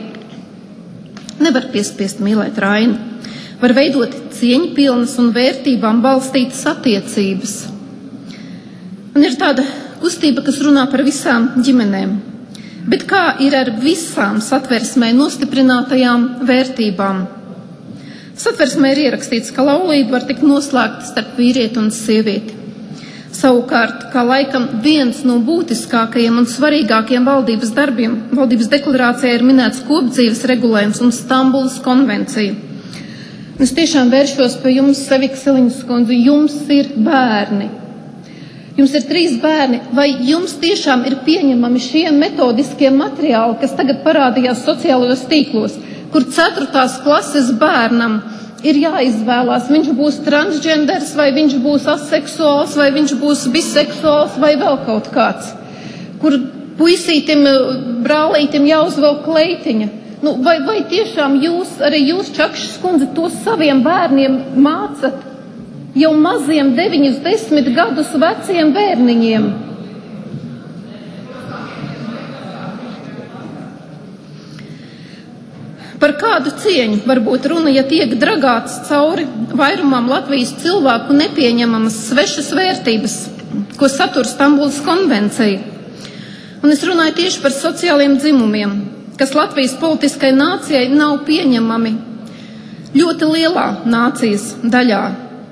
Nevar piespiest mīlēt Raini. Var veidot cieņpilnas un vērtībām balstītas attiecības. Un ir tāda kustība, kas runā par visām ģimenēm. Bet kā ir ar visām Satversmē nostiprinātajām vērtībām? Satversmē ir ierakstīts, ka laulība var tikt noslēgta starp vīrieti un sievieti. Savukārt, kā laikam viens no būtiskākajiem un svarīgākajiem valdības darbiem, valdības deklarācijā ir minēts kopdzīves regulējums un Stambulas konvencija. Es tiešām vēršos pie jums, Sevika Siliņas kundze, jums ir bērni. Jums ir 3 bērni, vai jums tiešām ir pieņemami šie metodiskie materiāli, kas tagad parādījās sociālajos tīklos, kur 4. klases bērnam ir jāizvēlās, viņš būs transgenders, vai viņš būs aseksuāls, vai viņš būs biseksuāls, vai vēl kaut kāds, kur puisītim, brālītim jāuzvelk kleitiņa. Vai tiešām arī jūs, Čakšas kundze, to saviem bērniem mācat jau maziem 9-10 gadus veciem bērniņiem? Par kādu cieņu var būt runa, ja tiek dragāts cauri vairumam Latvijas cilvēku nepieņemamas svešas vērtības, ko satur Stambulas konvencija? Un es runāju tieši par sociāliem dzimumiem, kas Latvijas politiskai nācijai nav pieņemami ļoti lielā nācijas daļā.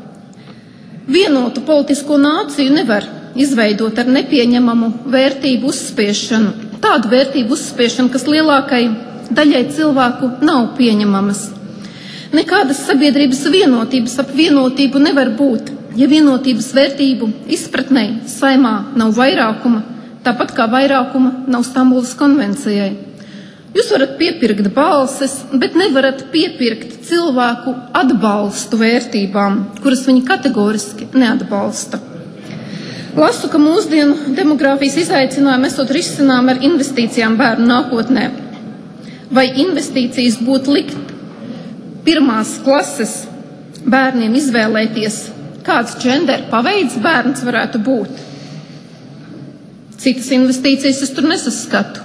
Vienotu politisko nāciju nevar izveidot ar nepieņemamu vērtību uzspiešanu. Tādu vērtību uzspiešanu, kas lielākai daļai cilvēku nav pieņemamas. Nekādas sabiedrības vienotības ap vienotību nevar būt, ja vienotības vērtību izpratnē Saimā nav vairākuma, tāpat kā vairākuma nav Stambulas konvencijai. Jūs varat piepirkt balses, bet nevarat piepirkt cilvēku atbalstu vērtībām, kuras viņi kategoriski neatbalsta. Lasu, ka mūsdienu demogrāfijas izaicinājumi esot risinām ar investīcijām bērnu nākotnē. Vai investīcijas būtu likt 1. klases bērniem izvēlēties, kāds gender paveids bērns varētu būt? Citas investīcijas es tur nesaskatu.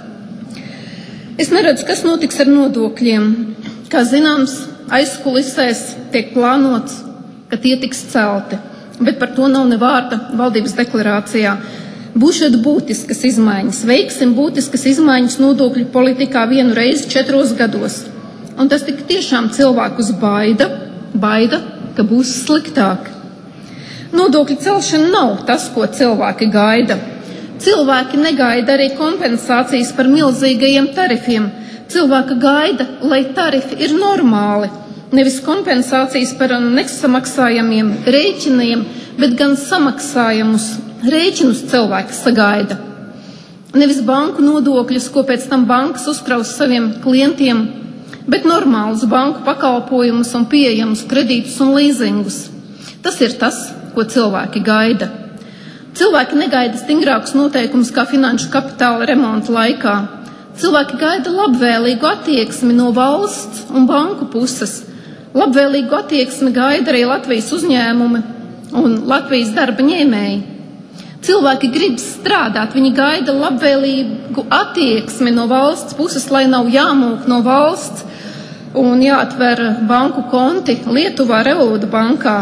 Es neredzu, kas notiks ar nodokļiem. Kā zināms, aizkulisēs tiek plānots, ka tie tiks celti, bet par to nav ne vārda valdības deklarācijā. Būšot būtiskas izmaiņas, veiksim būtiskas izmaiņas nodokļu politikā 1 reizi 4 gados. Un tas tik tiešām cilvēkus baida, ka būs sliktāk. Nodokļu celšana nav tas, ko cilvēki gaida. Cilvēki negaida arī kompensācijas par milzīgajiem tarifiem. Cilvēki gaida, lai tarifi ir normāli. Nevis kompensācijas par nesamaksājamiem rēķiniem, bet gan samaksājamus rēķinus cilvēki sagaida. Nevis banku nodokļus, ko pēc tam bankas uzkraus saviem klientiem, bet normālus banku pakalpojumus un pieejamus kredītus un līzingus. Tas ir tas, ko cilvēki gaida. Cilvēki negaida stingrākus noteikumus kā finanšu kapitāla remonta laikā. Cilvēki gaida labvēlīgu attieksmi no valsts un banku puses. Labvēlīgu attieksmi gaida arī Latvijas uzņēmumi un Latvijas darba ņēmēji. Cilvēki grib strādāt, viņi gaida labvēlīgu attieksmi no valsts puses, lai nav jāmūk no valsts un jāatver banku konti Lietuvā, Revoluda bankā.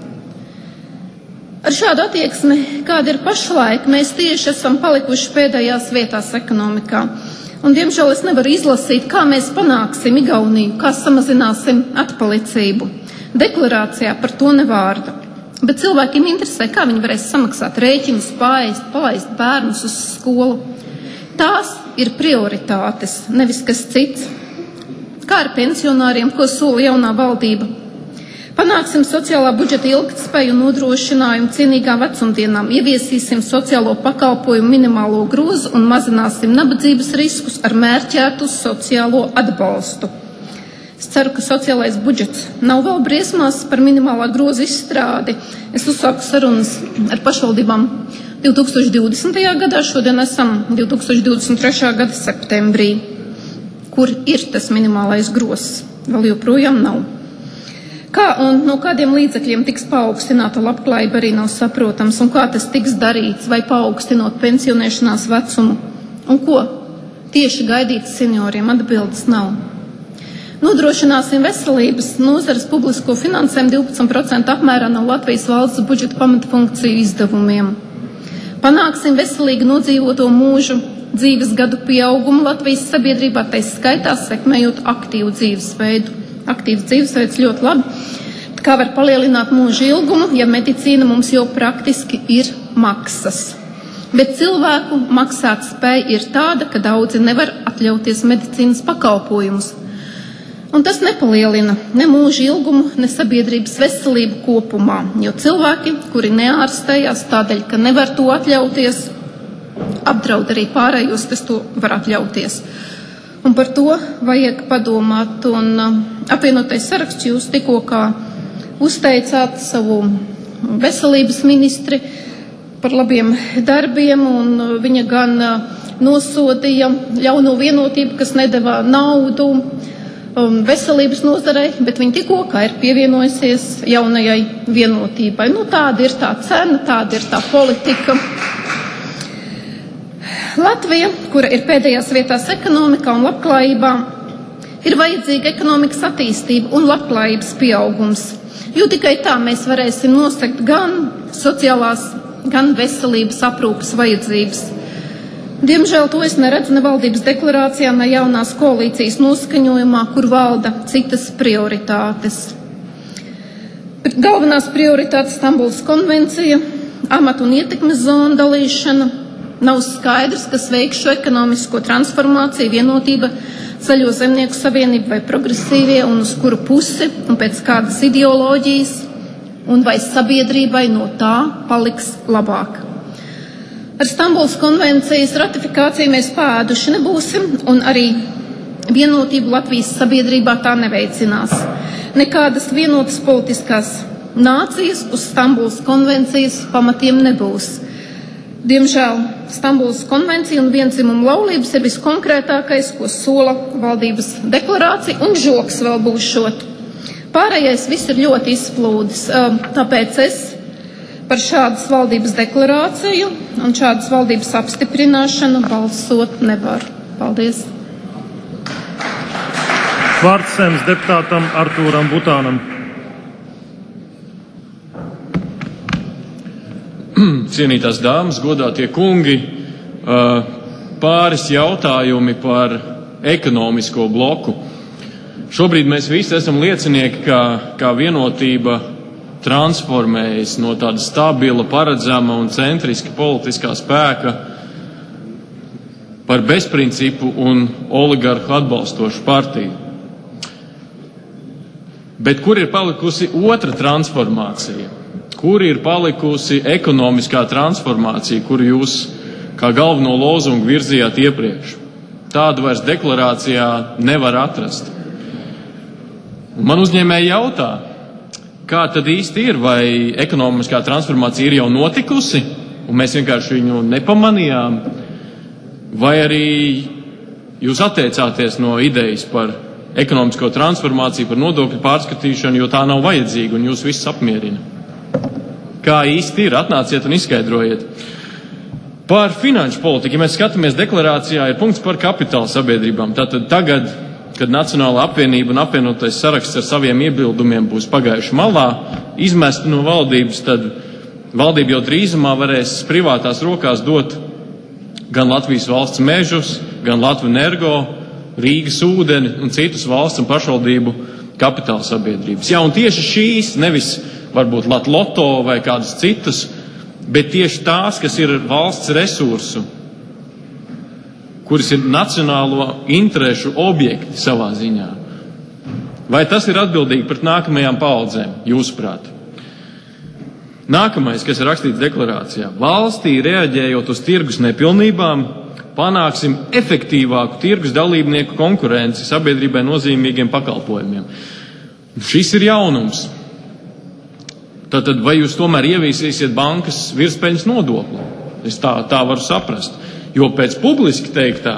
Ar šādu attieksmi, kāda ir pašlaik, mēs tieši esam palikuši pēdējās vietās ekonomikā. Un, diemžēl, es nevaru izlasīt, kā mēs panāksim Igauniju, kā samazināsim atpalicību. Deklarācijā par to nevārda. Bet cilvēkiem interesē, kā viņi varēs samaksāt rēķinus, palaist bērnus uz skolu. Tās ir prioritātes, nevis kas cits. Kā ar pensionāriem, ko sola jaunā valdība? Panāksim sociālā budžeta ilgtspēju un nodrošinājumu cienīgām vecumdienām, ieviesīsim sociālo pakalpojumu minimālo grozu un mazināsim nabadzības riskus ar mērķētu sociālo atbalstu. Es ceru, ka sociālais budžets nav vēl briesmās par minimālā groza izstrādi. Es uzsāku sarunas ar pašvaldībām 2020. gadā, šodien esam 2023. gada septembrī. Kur ir tas minimālais grozs? Vēl joprojām nav. Kā un no kādiem līdzekļiem tiks paaugstināta labklājība arī nav saprotams, un kā tas tiks darīts, vai paaugstinot pensionēšanās vecumu, un ko tieši gaidīt senioriem, atbildes nav. Nodrošināsim veselības nozares publisko finansējumu 12% apmērā no Latvijas valsts budžeta pamatfunkciju izdevumiem. Panāksim veselīgi nodzīvoto mūžu dzīves gadu pieaugumu Latvijas sabiedrībā, tais skaitā sekmējot aktīvu dzīvesveidu. Aktīvs dzīvesveids ļoti labi. Kā var palielināt mūža ilgumu, ja medicīna mums jau praktiski ir maksas. Bet cilvēku maksāt spēja ir tāda, ka daudzi nevar atļauties medicīnas pakalpojumus. Un tas nepalielina ne mūža ilgumu, ne sabiedrības veselību kopumā, jo cilvēki, kuri neārstējās tādēļ, ka nevar to atļauties, apdraud arī pārējos, kas to var atļauties. Un par to vajag padomāt, un apvienotais saraksts jūs tikko kā uzteicāt savu veselības ministri par labiem darbiem, un viņa gan nosodīja ļauno vienotību, kas nedeva naudu veselības nozarei, bet viņa tikko kā ir pievienojusies jaunajai vienotībai. Tāda ir tā cena, tāda ir tā politika. Latvija, kura ir pēdējās vietās ekonomikā un labklājībā, ir vajadzīga ekonomikas attīstība un labklājības pieaugums, jo tikai tā mēs varēsim nosegt gan sociālās, gan veselības aprūpes vajadzības. Diemžēl to es neredzu ne valdības deklarācijā, ne jaunās koalīcijas noskaņojumā, kur valda citas prioritātes. Bet galvenās prioritātes Stambulas konvencija, amatu un ietekmes zonu dalīšana, nav skaidrs, kas veiks šo ekonomisko transformāciju, vienotība, zaļo zemnieku savienība vai progresīvie, un uz kuru pusi un pēc kādas ideoloģijas, un vai sabiedrībai no tā paliks labāk. Ar Stambulas konvencijas ratifikāciju mēs pāēduši nebūsim, un arī vienotību Latvijas sabiedrībā tā neveicinās. Nekādas vienotas politiskās nācijas uz Stambulas konvencijas pamatiem nebūs. Diemžēl Stambulas konvencija un viendzimumu laulības ir viskonkrētākais, ko sola valdības deklarācija, un žoks vēl būs šot. Pārējais viss ir ļoti izplūdis, tāpēc es par šādas valdības deklarāciju un šādas valdības apstiprināšanu balsot nevaru. Paldies. Vārds Saeimas deputātam Artūram Butānam. Cienītās dāmas, godātie kungi, pāris jautājumi par ekonomisko bloku. Šobrīd mēs visi esam liecinieki, kā vienotība transformējas no tāda stabila, paredzama un centriska politiskā spēka par bezprincipu un oligarhu atbalstošu partiju. Bet kur ir palikusi otra transformācija? Kur ir palikusi ekonomiskā transformācija, kuru jūs kā galveno lozungu virzījāt iepriekš? Tādu vairs deklarācijā nevar atrast. Un man uzņēmēji jautā, kā tad īsti ir, vai ekonomiskā transformācija ir jau notikusi, un mēs vienkārši viņu nepamanījām, vai arī jūs atteicāties no idejas par ekonomisko transformāciju, par nodokļu pārskatīšanu, jo tā nav vajadzīga un jūs visus apmierina. Kā īsti ir? Atnāciet un izskaidrojiet. Par finanšu politiku, ja mēs skatāmies deklarācijā, ir punkts par kapitāla sabiedrībām. Tātad tagad, kad Nacionālā apvienība un apvienotais saraksts ar saviem iebildumiem būs pagājuši malā, izmesti no valdības, tad valdība jau drīzumā varēs privātās rokās dot gan Latvijas valsts mežus, gan Latvenergo, Rīgas ūdeni un citus valsts un pašvaldību kapitāla sabiedrības. Jā, un tieši šīs, nevis varbūt Latloto vai kādas citas, bet tieši tās, kas ir valsts resursu, kuras ir nacionālo interešu objekti savā ziņā. Vai tas ir atbildīgi pret nākamajām paaudzēm, jūsuprāt? Nākamais, kas ir rakstīts deklarācijā. Valstī reaģējot uz tirgus nepilnībām, panāksim efektīvāku tirgus dalībnieku konkurenci sabiedrībai nozīmīgiem pakalpojumiem. Šis ir jaunums. Tātad, vai jūs tomēr ieviesīsiet bankas virspeļņas nodokli? Es tā varu saprast. Jo pēc publiski teiktā,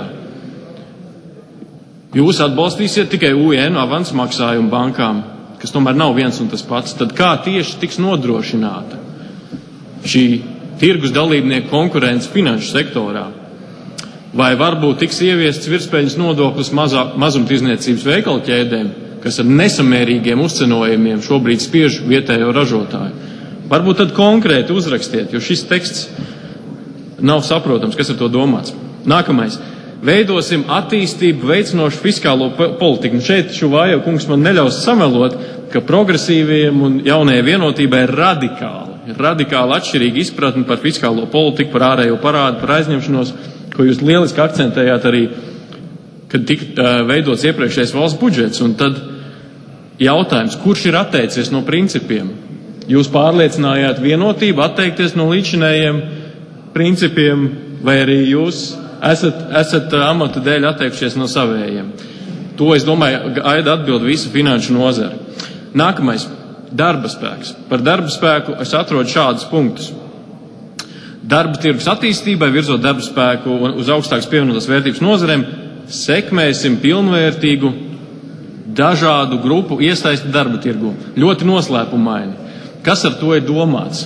jūs atbalstīsiet tikai UN avans maksājumu bankām, kas tomēr nav viens un tas pats. Tad kā tieši tiks nodrošināta šī tirgus dalībnieku konkurence finanšu sektorā? Vai varbūt tiks ieviests virspeļņas nodoklis mazumtirdzniecības veikalu ķēdēm, kas ar nesamērīgiem uzcenojumiem šobrīd spiež vietējo ražotāju? Varbūt tad konkrēti uzrakstiet, jo šis teksts nav saprotams, kas ar to domāts. Nākamais. Veidosim attīstību veicinošu fiskālo politiku. Un šeit Šuvāja kungs man neļaus samelot, ka progresīviem un jaunajai vienotībai ir radikāli atšķirīga izpratne par fiskālo politiku, par ārējo parādu, par aizņemšanos, ko jūs lieliski akcentējāt arī, kad tika veidots iepriekšējais valsts budžets. Un tad jautājums, kurš ir atteicies no principiem? Jūs pārliecinājāt vienotību atteikties no līdzinējiem principiem, vai arī jūs esat amata dēļ atteikušies no savējiem? To, es domāju, gaida atbild visa finanšu nozara. Nākamais – darba spēks. Par darba spēku es atrodu šādus punktus. Darba tirgus attīstībai, virzot darba spēku uz augstākas pievienotās vērtības nozarēm, sekmēsim pilnvērtīgu dažādu grupu iesaisti darba tirgu. Ļoti noslēpumaini. Kas ar to ir domāts?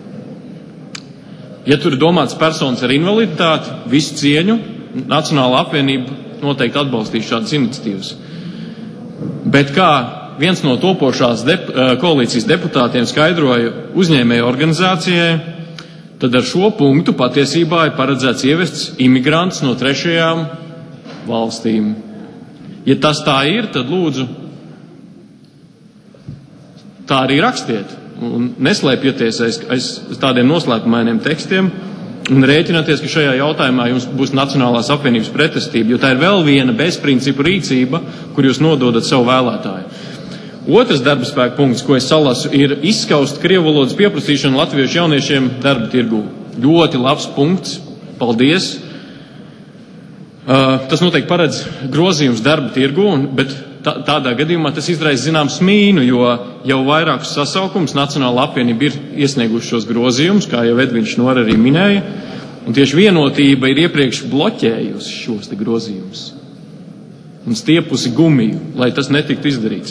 Ja tur ir domāts personas ar invaliditāti, visu cieņu, Nacionāla apvienība noteikti atbalstīs šādas iniciatīvas. Bet kā viens no topošās koalīcijas deputātiem skaidroja uzņēmēju organizācijai, tad ar šo punktu patiesībā ir paredzēts ievests imigrants no trešajām valstīm. Ja tas tā ir, tad lūdzu, tā arī rakstiet. Un neslēpieties aiz tādiem noslēpumainiem tekstiem un rēķināties, ka šajā jautājumā jums būs Nacionālās apvienības pretestība, jo tā ir vēl viena bezprincipu rīcība, kur jūs nododat savu vēlētāju. Otrs darba spēka punkts, ko es salasu, ir izskaust krievu valodas pieprasīšanu latviešu jauniešiem darba tirgū. Ļoti labs punkts. Paldies. Tas noteikti paredz grozījums darba tirgū, bet tādā gadījumā tas izraisa zināms smīnu, jo jau vairākus sasaukums Nacionāla apvienība ir iesnieguši šos grozījumus, kā jau Edviņš Nora arī minēja, un tieši vienotība ir iepriekš bloķējusi šos te grozījumus un stiepusi gumiju, lai tas netiktu izdarīts.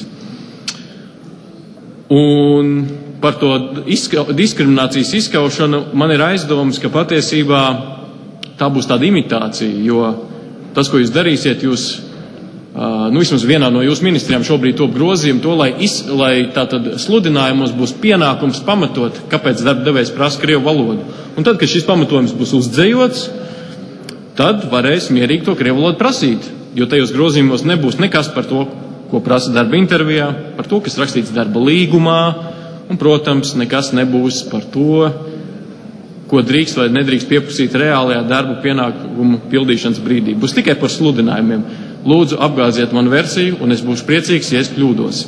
Un par to diskriminācijas izskaušanu man ir aizdomas, ka patiesībā tā būs tāda imitācija, jo tas, ko jūs darīsiet, vismaz vienā no jūsu ministrijām šobrīd top grozījumu to, lai tātad sludinājumos būs pienākums pamatot, kāpēc darba devējs prasa krievu valodu. Un tad, kad šis pamatojums būs uzdzējots, tad varēs mierīgi to krievu valodu prasīt, jo tajos grozījumos nebūs nekas par to, ko prasa darba intervijā, par to, kas rakstīts darba līgumā, un, protams, nekas nebūs par to, ko drīkst vai nedrīkst pieprasīt reālajā darba pienākumu pildīšanas brīdī. Būs tikai par sludinājumiem. Lūdzu, apgāziet manu versiju, un es būšu priecīgs, ja es kļūdos.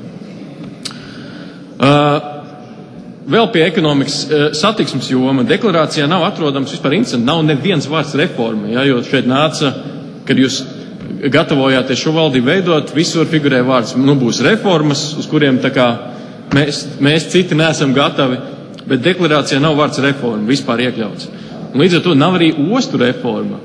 Vēl pie ekonomikas satiksmes joma deklarācijā nav atrodams vispār incidents, nav neviens vārds reforma, jo šeit nāca, kad jūs gatavojāties šo valdību veidot, visur figurē vārds, būs reformas, uz kuriem tā kā mēs citi neesam gatavi, bet deklarācijā nav vārds reforma vispār iekļauts. Un līdz ar to nav arī ostu reforma.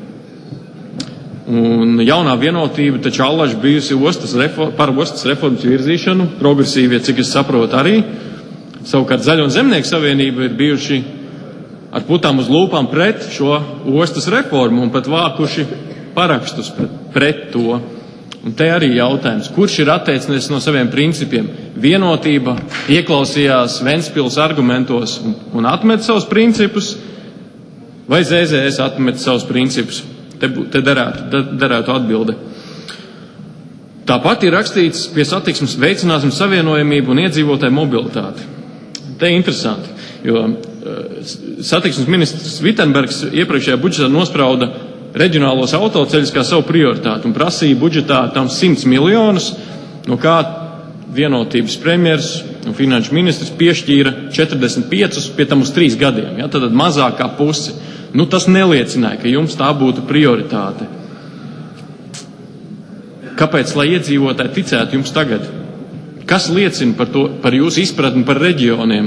Un jaunā vienotība taču allaž bijusi par ostas reformas virzīšanu, progresīvie, cik es saprotu arī. Savukārt Zaļo un Zemnieku savienība ir bijuši ar putām uz lūpām pret šo ostas reformu un pat vākuši parakstus pret to. Un te arī jautājums, kurš ir atteicies no saviem principiem? Vienotība ieklausījās Ventspils argumentos un atmet savus principus, vai ZZS atmet savus principus? Te derētu atbilde. Tāpat ir rakstīts pie satiksmes veicināsim savienojamību un iedzīvotāju mobilitāti. Te interesanti, jo satiksmes ministrs Vitenbergs iepriekšējā budžetā nosprauda reģionālos autoceļus kā savu prioritāti un prasīja budžetā tam 100 miljonus, no kā vienotības premjers un finanšu ministrs piešķīra 45, pie tam uz 3 gadiem. Ja, tad mazāk kā pusi. Tas neliecināja, ka jums tā būtu prioritāte. Kāpēc, lai iedzīvotāji ticētu jums tagad? Kas liecina par jūsu izpratni par reģioniem?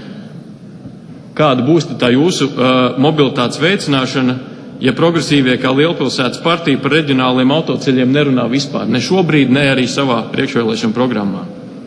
Kāda būs tā jūsu mobilitātes veicināšana, ja progresīvie kā lielpilsētas partija par reģionāliem autoceļiem nerunā vispār? Ne šobrīd, ne arī savā priekšvēlēšana programmā.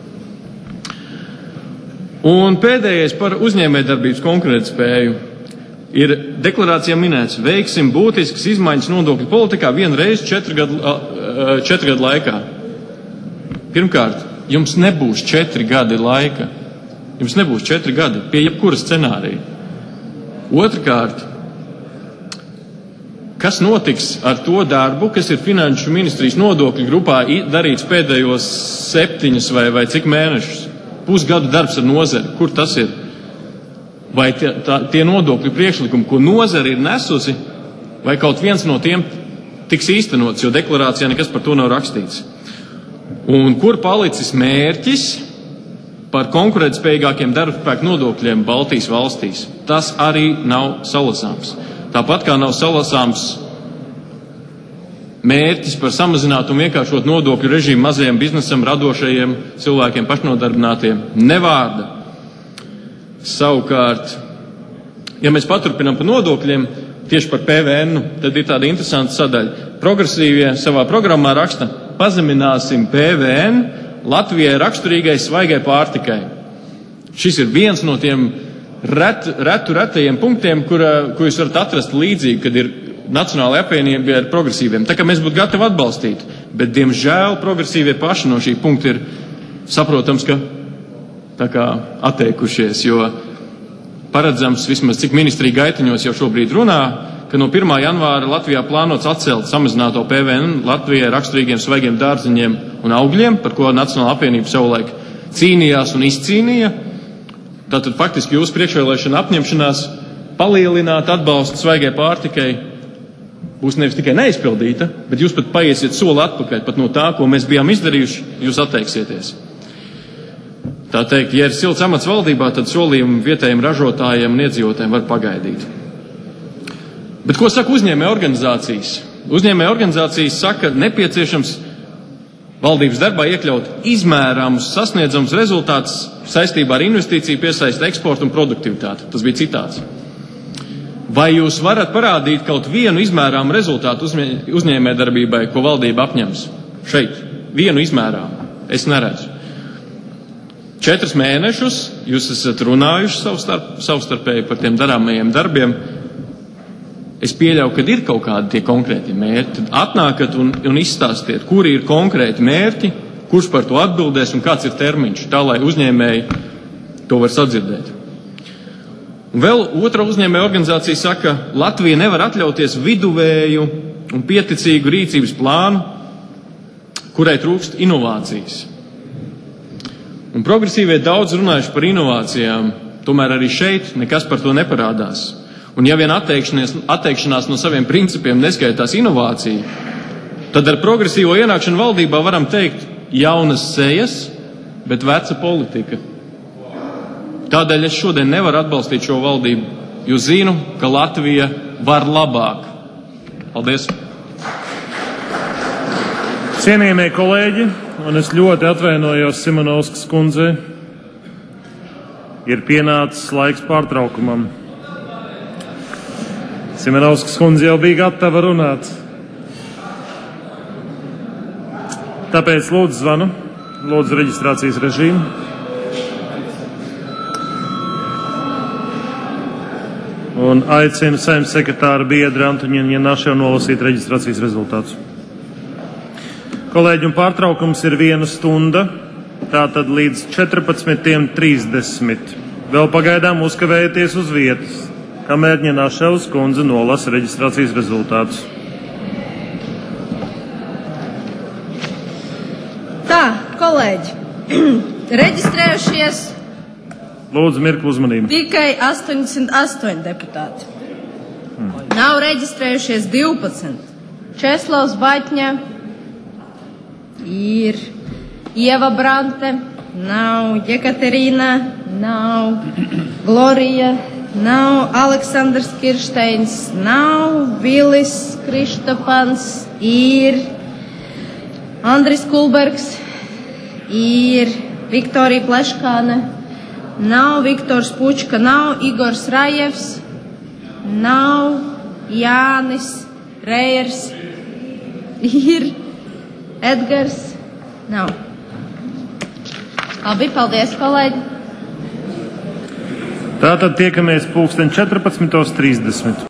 Un pēdējais par uzņēmējdarbības konkurētspēju. Ir deklarācijā minēts, veiksim būtiskas izmaiņas nodokļu politikā vienreiz 4 gadu laikā. Pirmkārt, jums nebūs 4 gadi laika. Jums nebūs 4 gadi pie jebkura scenārija. Otrkārt, kas notiks ar to darbu, kas ir Finanšu ministrijas nodokļu grupā darīts pēdējos 7 vai cik mēnešus? Pusgadu darbs ar nozari. Kur tas ir? Vai tie nodokļu priekšlikumi, ko nozari ir nesusi, vai kaut viens no tiem tiks īstenots, jo deklarācijā nekas par to nav rakstīts? Un kur palicis mērķis par konkurētspējīgākiem darbspēku nodokļiem Baltijas valstīs? Tas arī nav salasāms. Tāpat kā nav salasāms mērķis par samazinātu un vienkāršot nodokļu režīmu mazajiem biznesam, radošajiem cilvēkiem, pašnodarbinātiem. Nevārda. Savukārt, ja mēs paturpinām par nodokļiem, tieši par PVN, tad ir tāda interesanta sadaļa. Progresīvie savā programmā raksta, pazemināsim PVN Latvijai raksturīgai svaigai pārtikai. Šis ir viens no tiem retajiem punktiem, ko jūs varat atrast līdzīgi, kad ir Nacionālajā apvienībā ar progresīviem. Tā kā mēs būtu gatavi atbalstīt, bet, diemžēl, progresīvie paši no šī punkta ir saprotams, ka tā kā atteikušies, jo paredzams, vismaz cik ministrija gaitiņos jau šobrīd runā, ka no 1. janvāra Latvijā plānots atcelt samazināto PVN Latvijai raksturīgiem svaigiem dārziņiem un augļiem, par ko Nacionālā apvienība savulaik cīnījās un izcīnīja. Tātad faktiski jūsu priekšvēlēšana apņemšanās palielināt atbalstu svaigai pārtikai būs nevis tikai neizpildīta, bet jūs pat paiesiet soli atpakaļ pat no tā, ko mēs bijām izdarījuši, jūs atteiksieties. Tā teikt, ja ir silts amats valdībā, tad solījumi vietējiem ražotājiem un iedzīvotājiem var pagaidīt. Bet ko saka uzņēmēju organizācijas? Uzņēmēju organizācijas saka, nepieciešams valdības darbā iekļaut izmērāmus, sasniedzamus rezultātus saistībā ar investīciju piesaisti, eksportu un produktivitāti. Tas bija citāts. Vai jūs varat parādīt kaut vienu izmērāmu rezultātu uzņēmējdarbībai, ko valdība apņems? Šeit, vienu izmērāmu. Es neredzu. 4 mēnešus jūs esat runājuši savstarpēji par tiem darāmajiem darbiem. Es pieļauju, ka ir kaut kādi tie konkrēti mērķi. Tad atnākat un izstāstiet, kuri ir konkrēti mērķi, kurš par to atbildēs un kāds ir termiņš, tā lai uzņēmēji to var sadzirdēt. Un vēl otra uzņēmēja organizācija saka, Latvija nevar atļauties viduvēju un pieticīgu rīcības plānu, kurai trūkst inovācijas. Un progresīvie daudz runājuši par inovācijām, tomēr arī šeit nekas par to neparādās. Un ja vien atteikšanās no saviem principiem neskaitās inovācija, tad ar progresīvo ienākšanu valdībā varam teikt jaunas sejas, bet veca politika. Tādēļ es šodien nevaru atbalstīt šo valdību, jo zinu, ka Latvija var labāk. Paldies! Cienījamie kolēģi, un es ļoti atvainojos Simonovskas kundzei, ir pienācis laiks pārtraukumam. Simonovskas kundze jau bija gatava runāt. Tāpēc lūdzu zvanu, lūdzu reģistrācijas režīmu. Un aicinu Saeimas sekretāru biedru Antoņinu Janašu nolasīt reģistrācijas rezultātus. Kolēģi, un pārtraukums ir 1 stunda, tātad līdz 14:30. Vēl pagaidām uzkavējieties uz vietas, kamēr Janaševs kundze nolasa reģistrācijas rezultātus. Tā, kolēģi, reģistrējušies Lūdzu, mirkli uzmanību. tikai 88 deputāti. Nav reģistrējušies 12. Česlavs Baķņa ir, Ieva Brante nav, Jekaterīna nav, Glorija nav, Aleksandrs Kirsteins nav, Vilis Kristopans ir, Andris Kulbergs ir, Viktorija Pleškāne nav, Viktors Pučka nav, Igors Rajevs nav, Jānis Rējers ir, Edgars nav. Labi, paldies, kolēģi. Tātad tiekamies 14:30.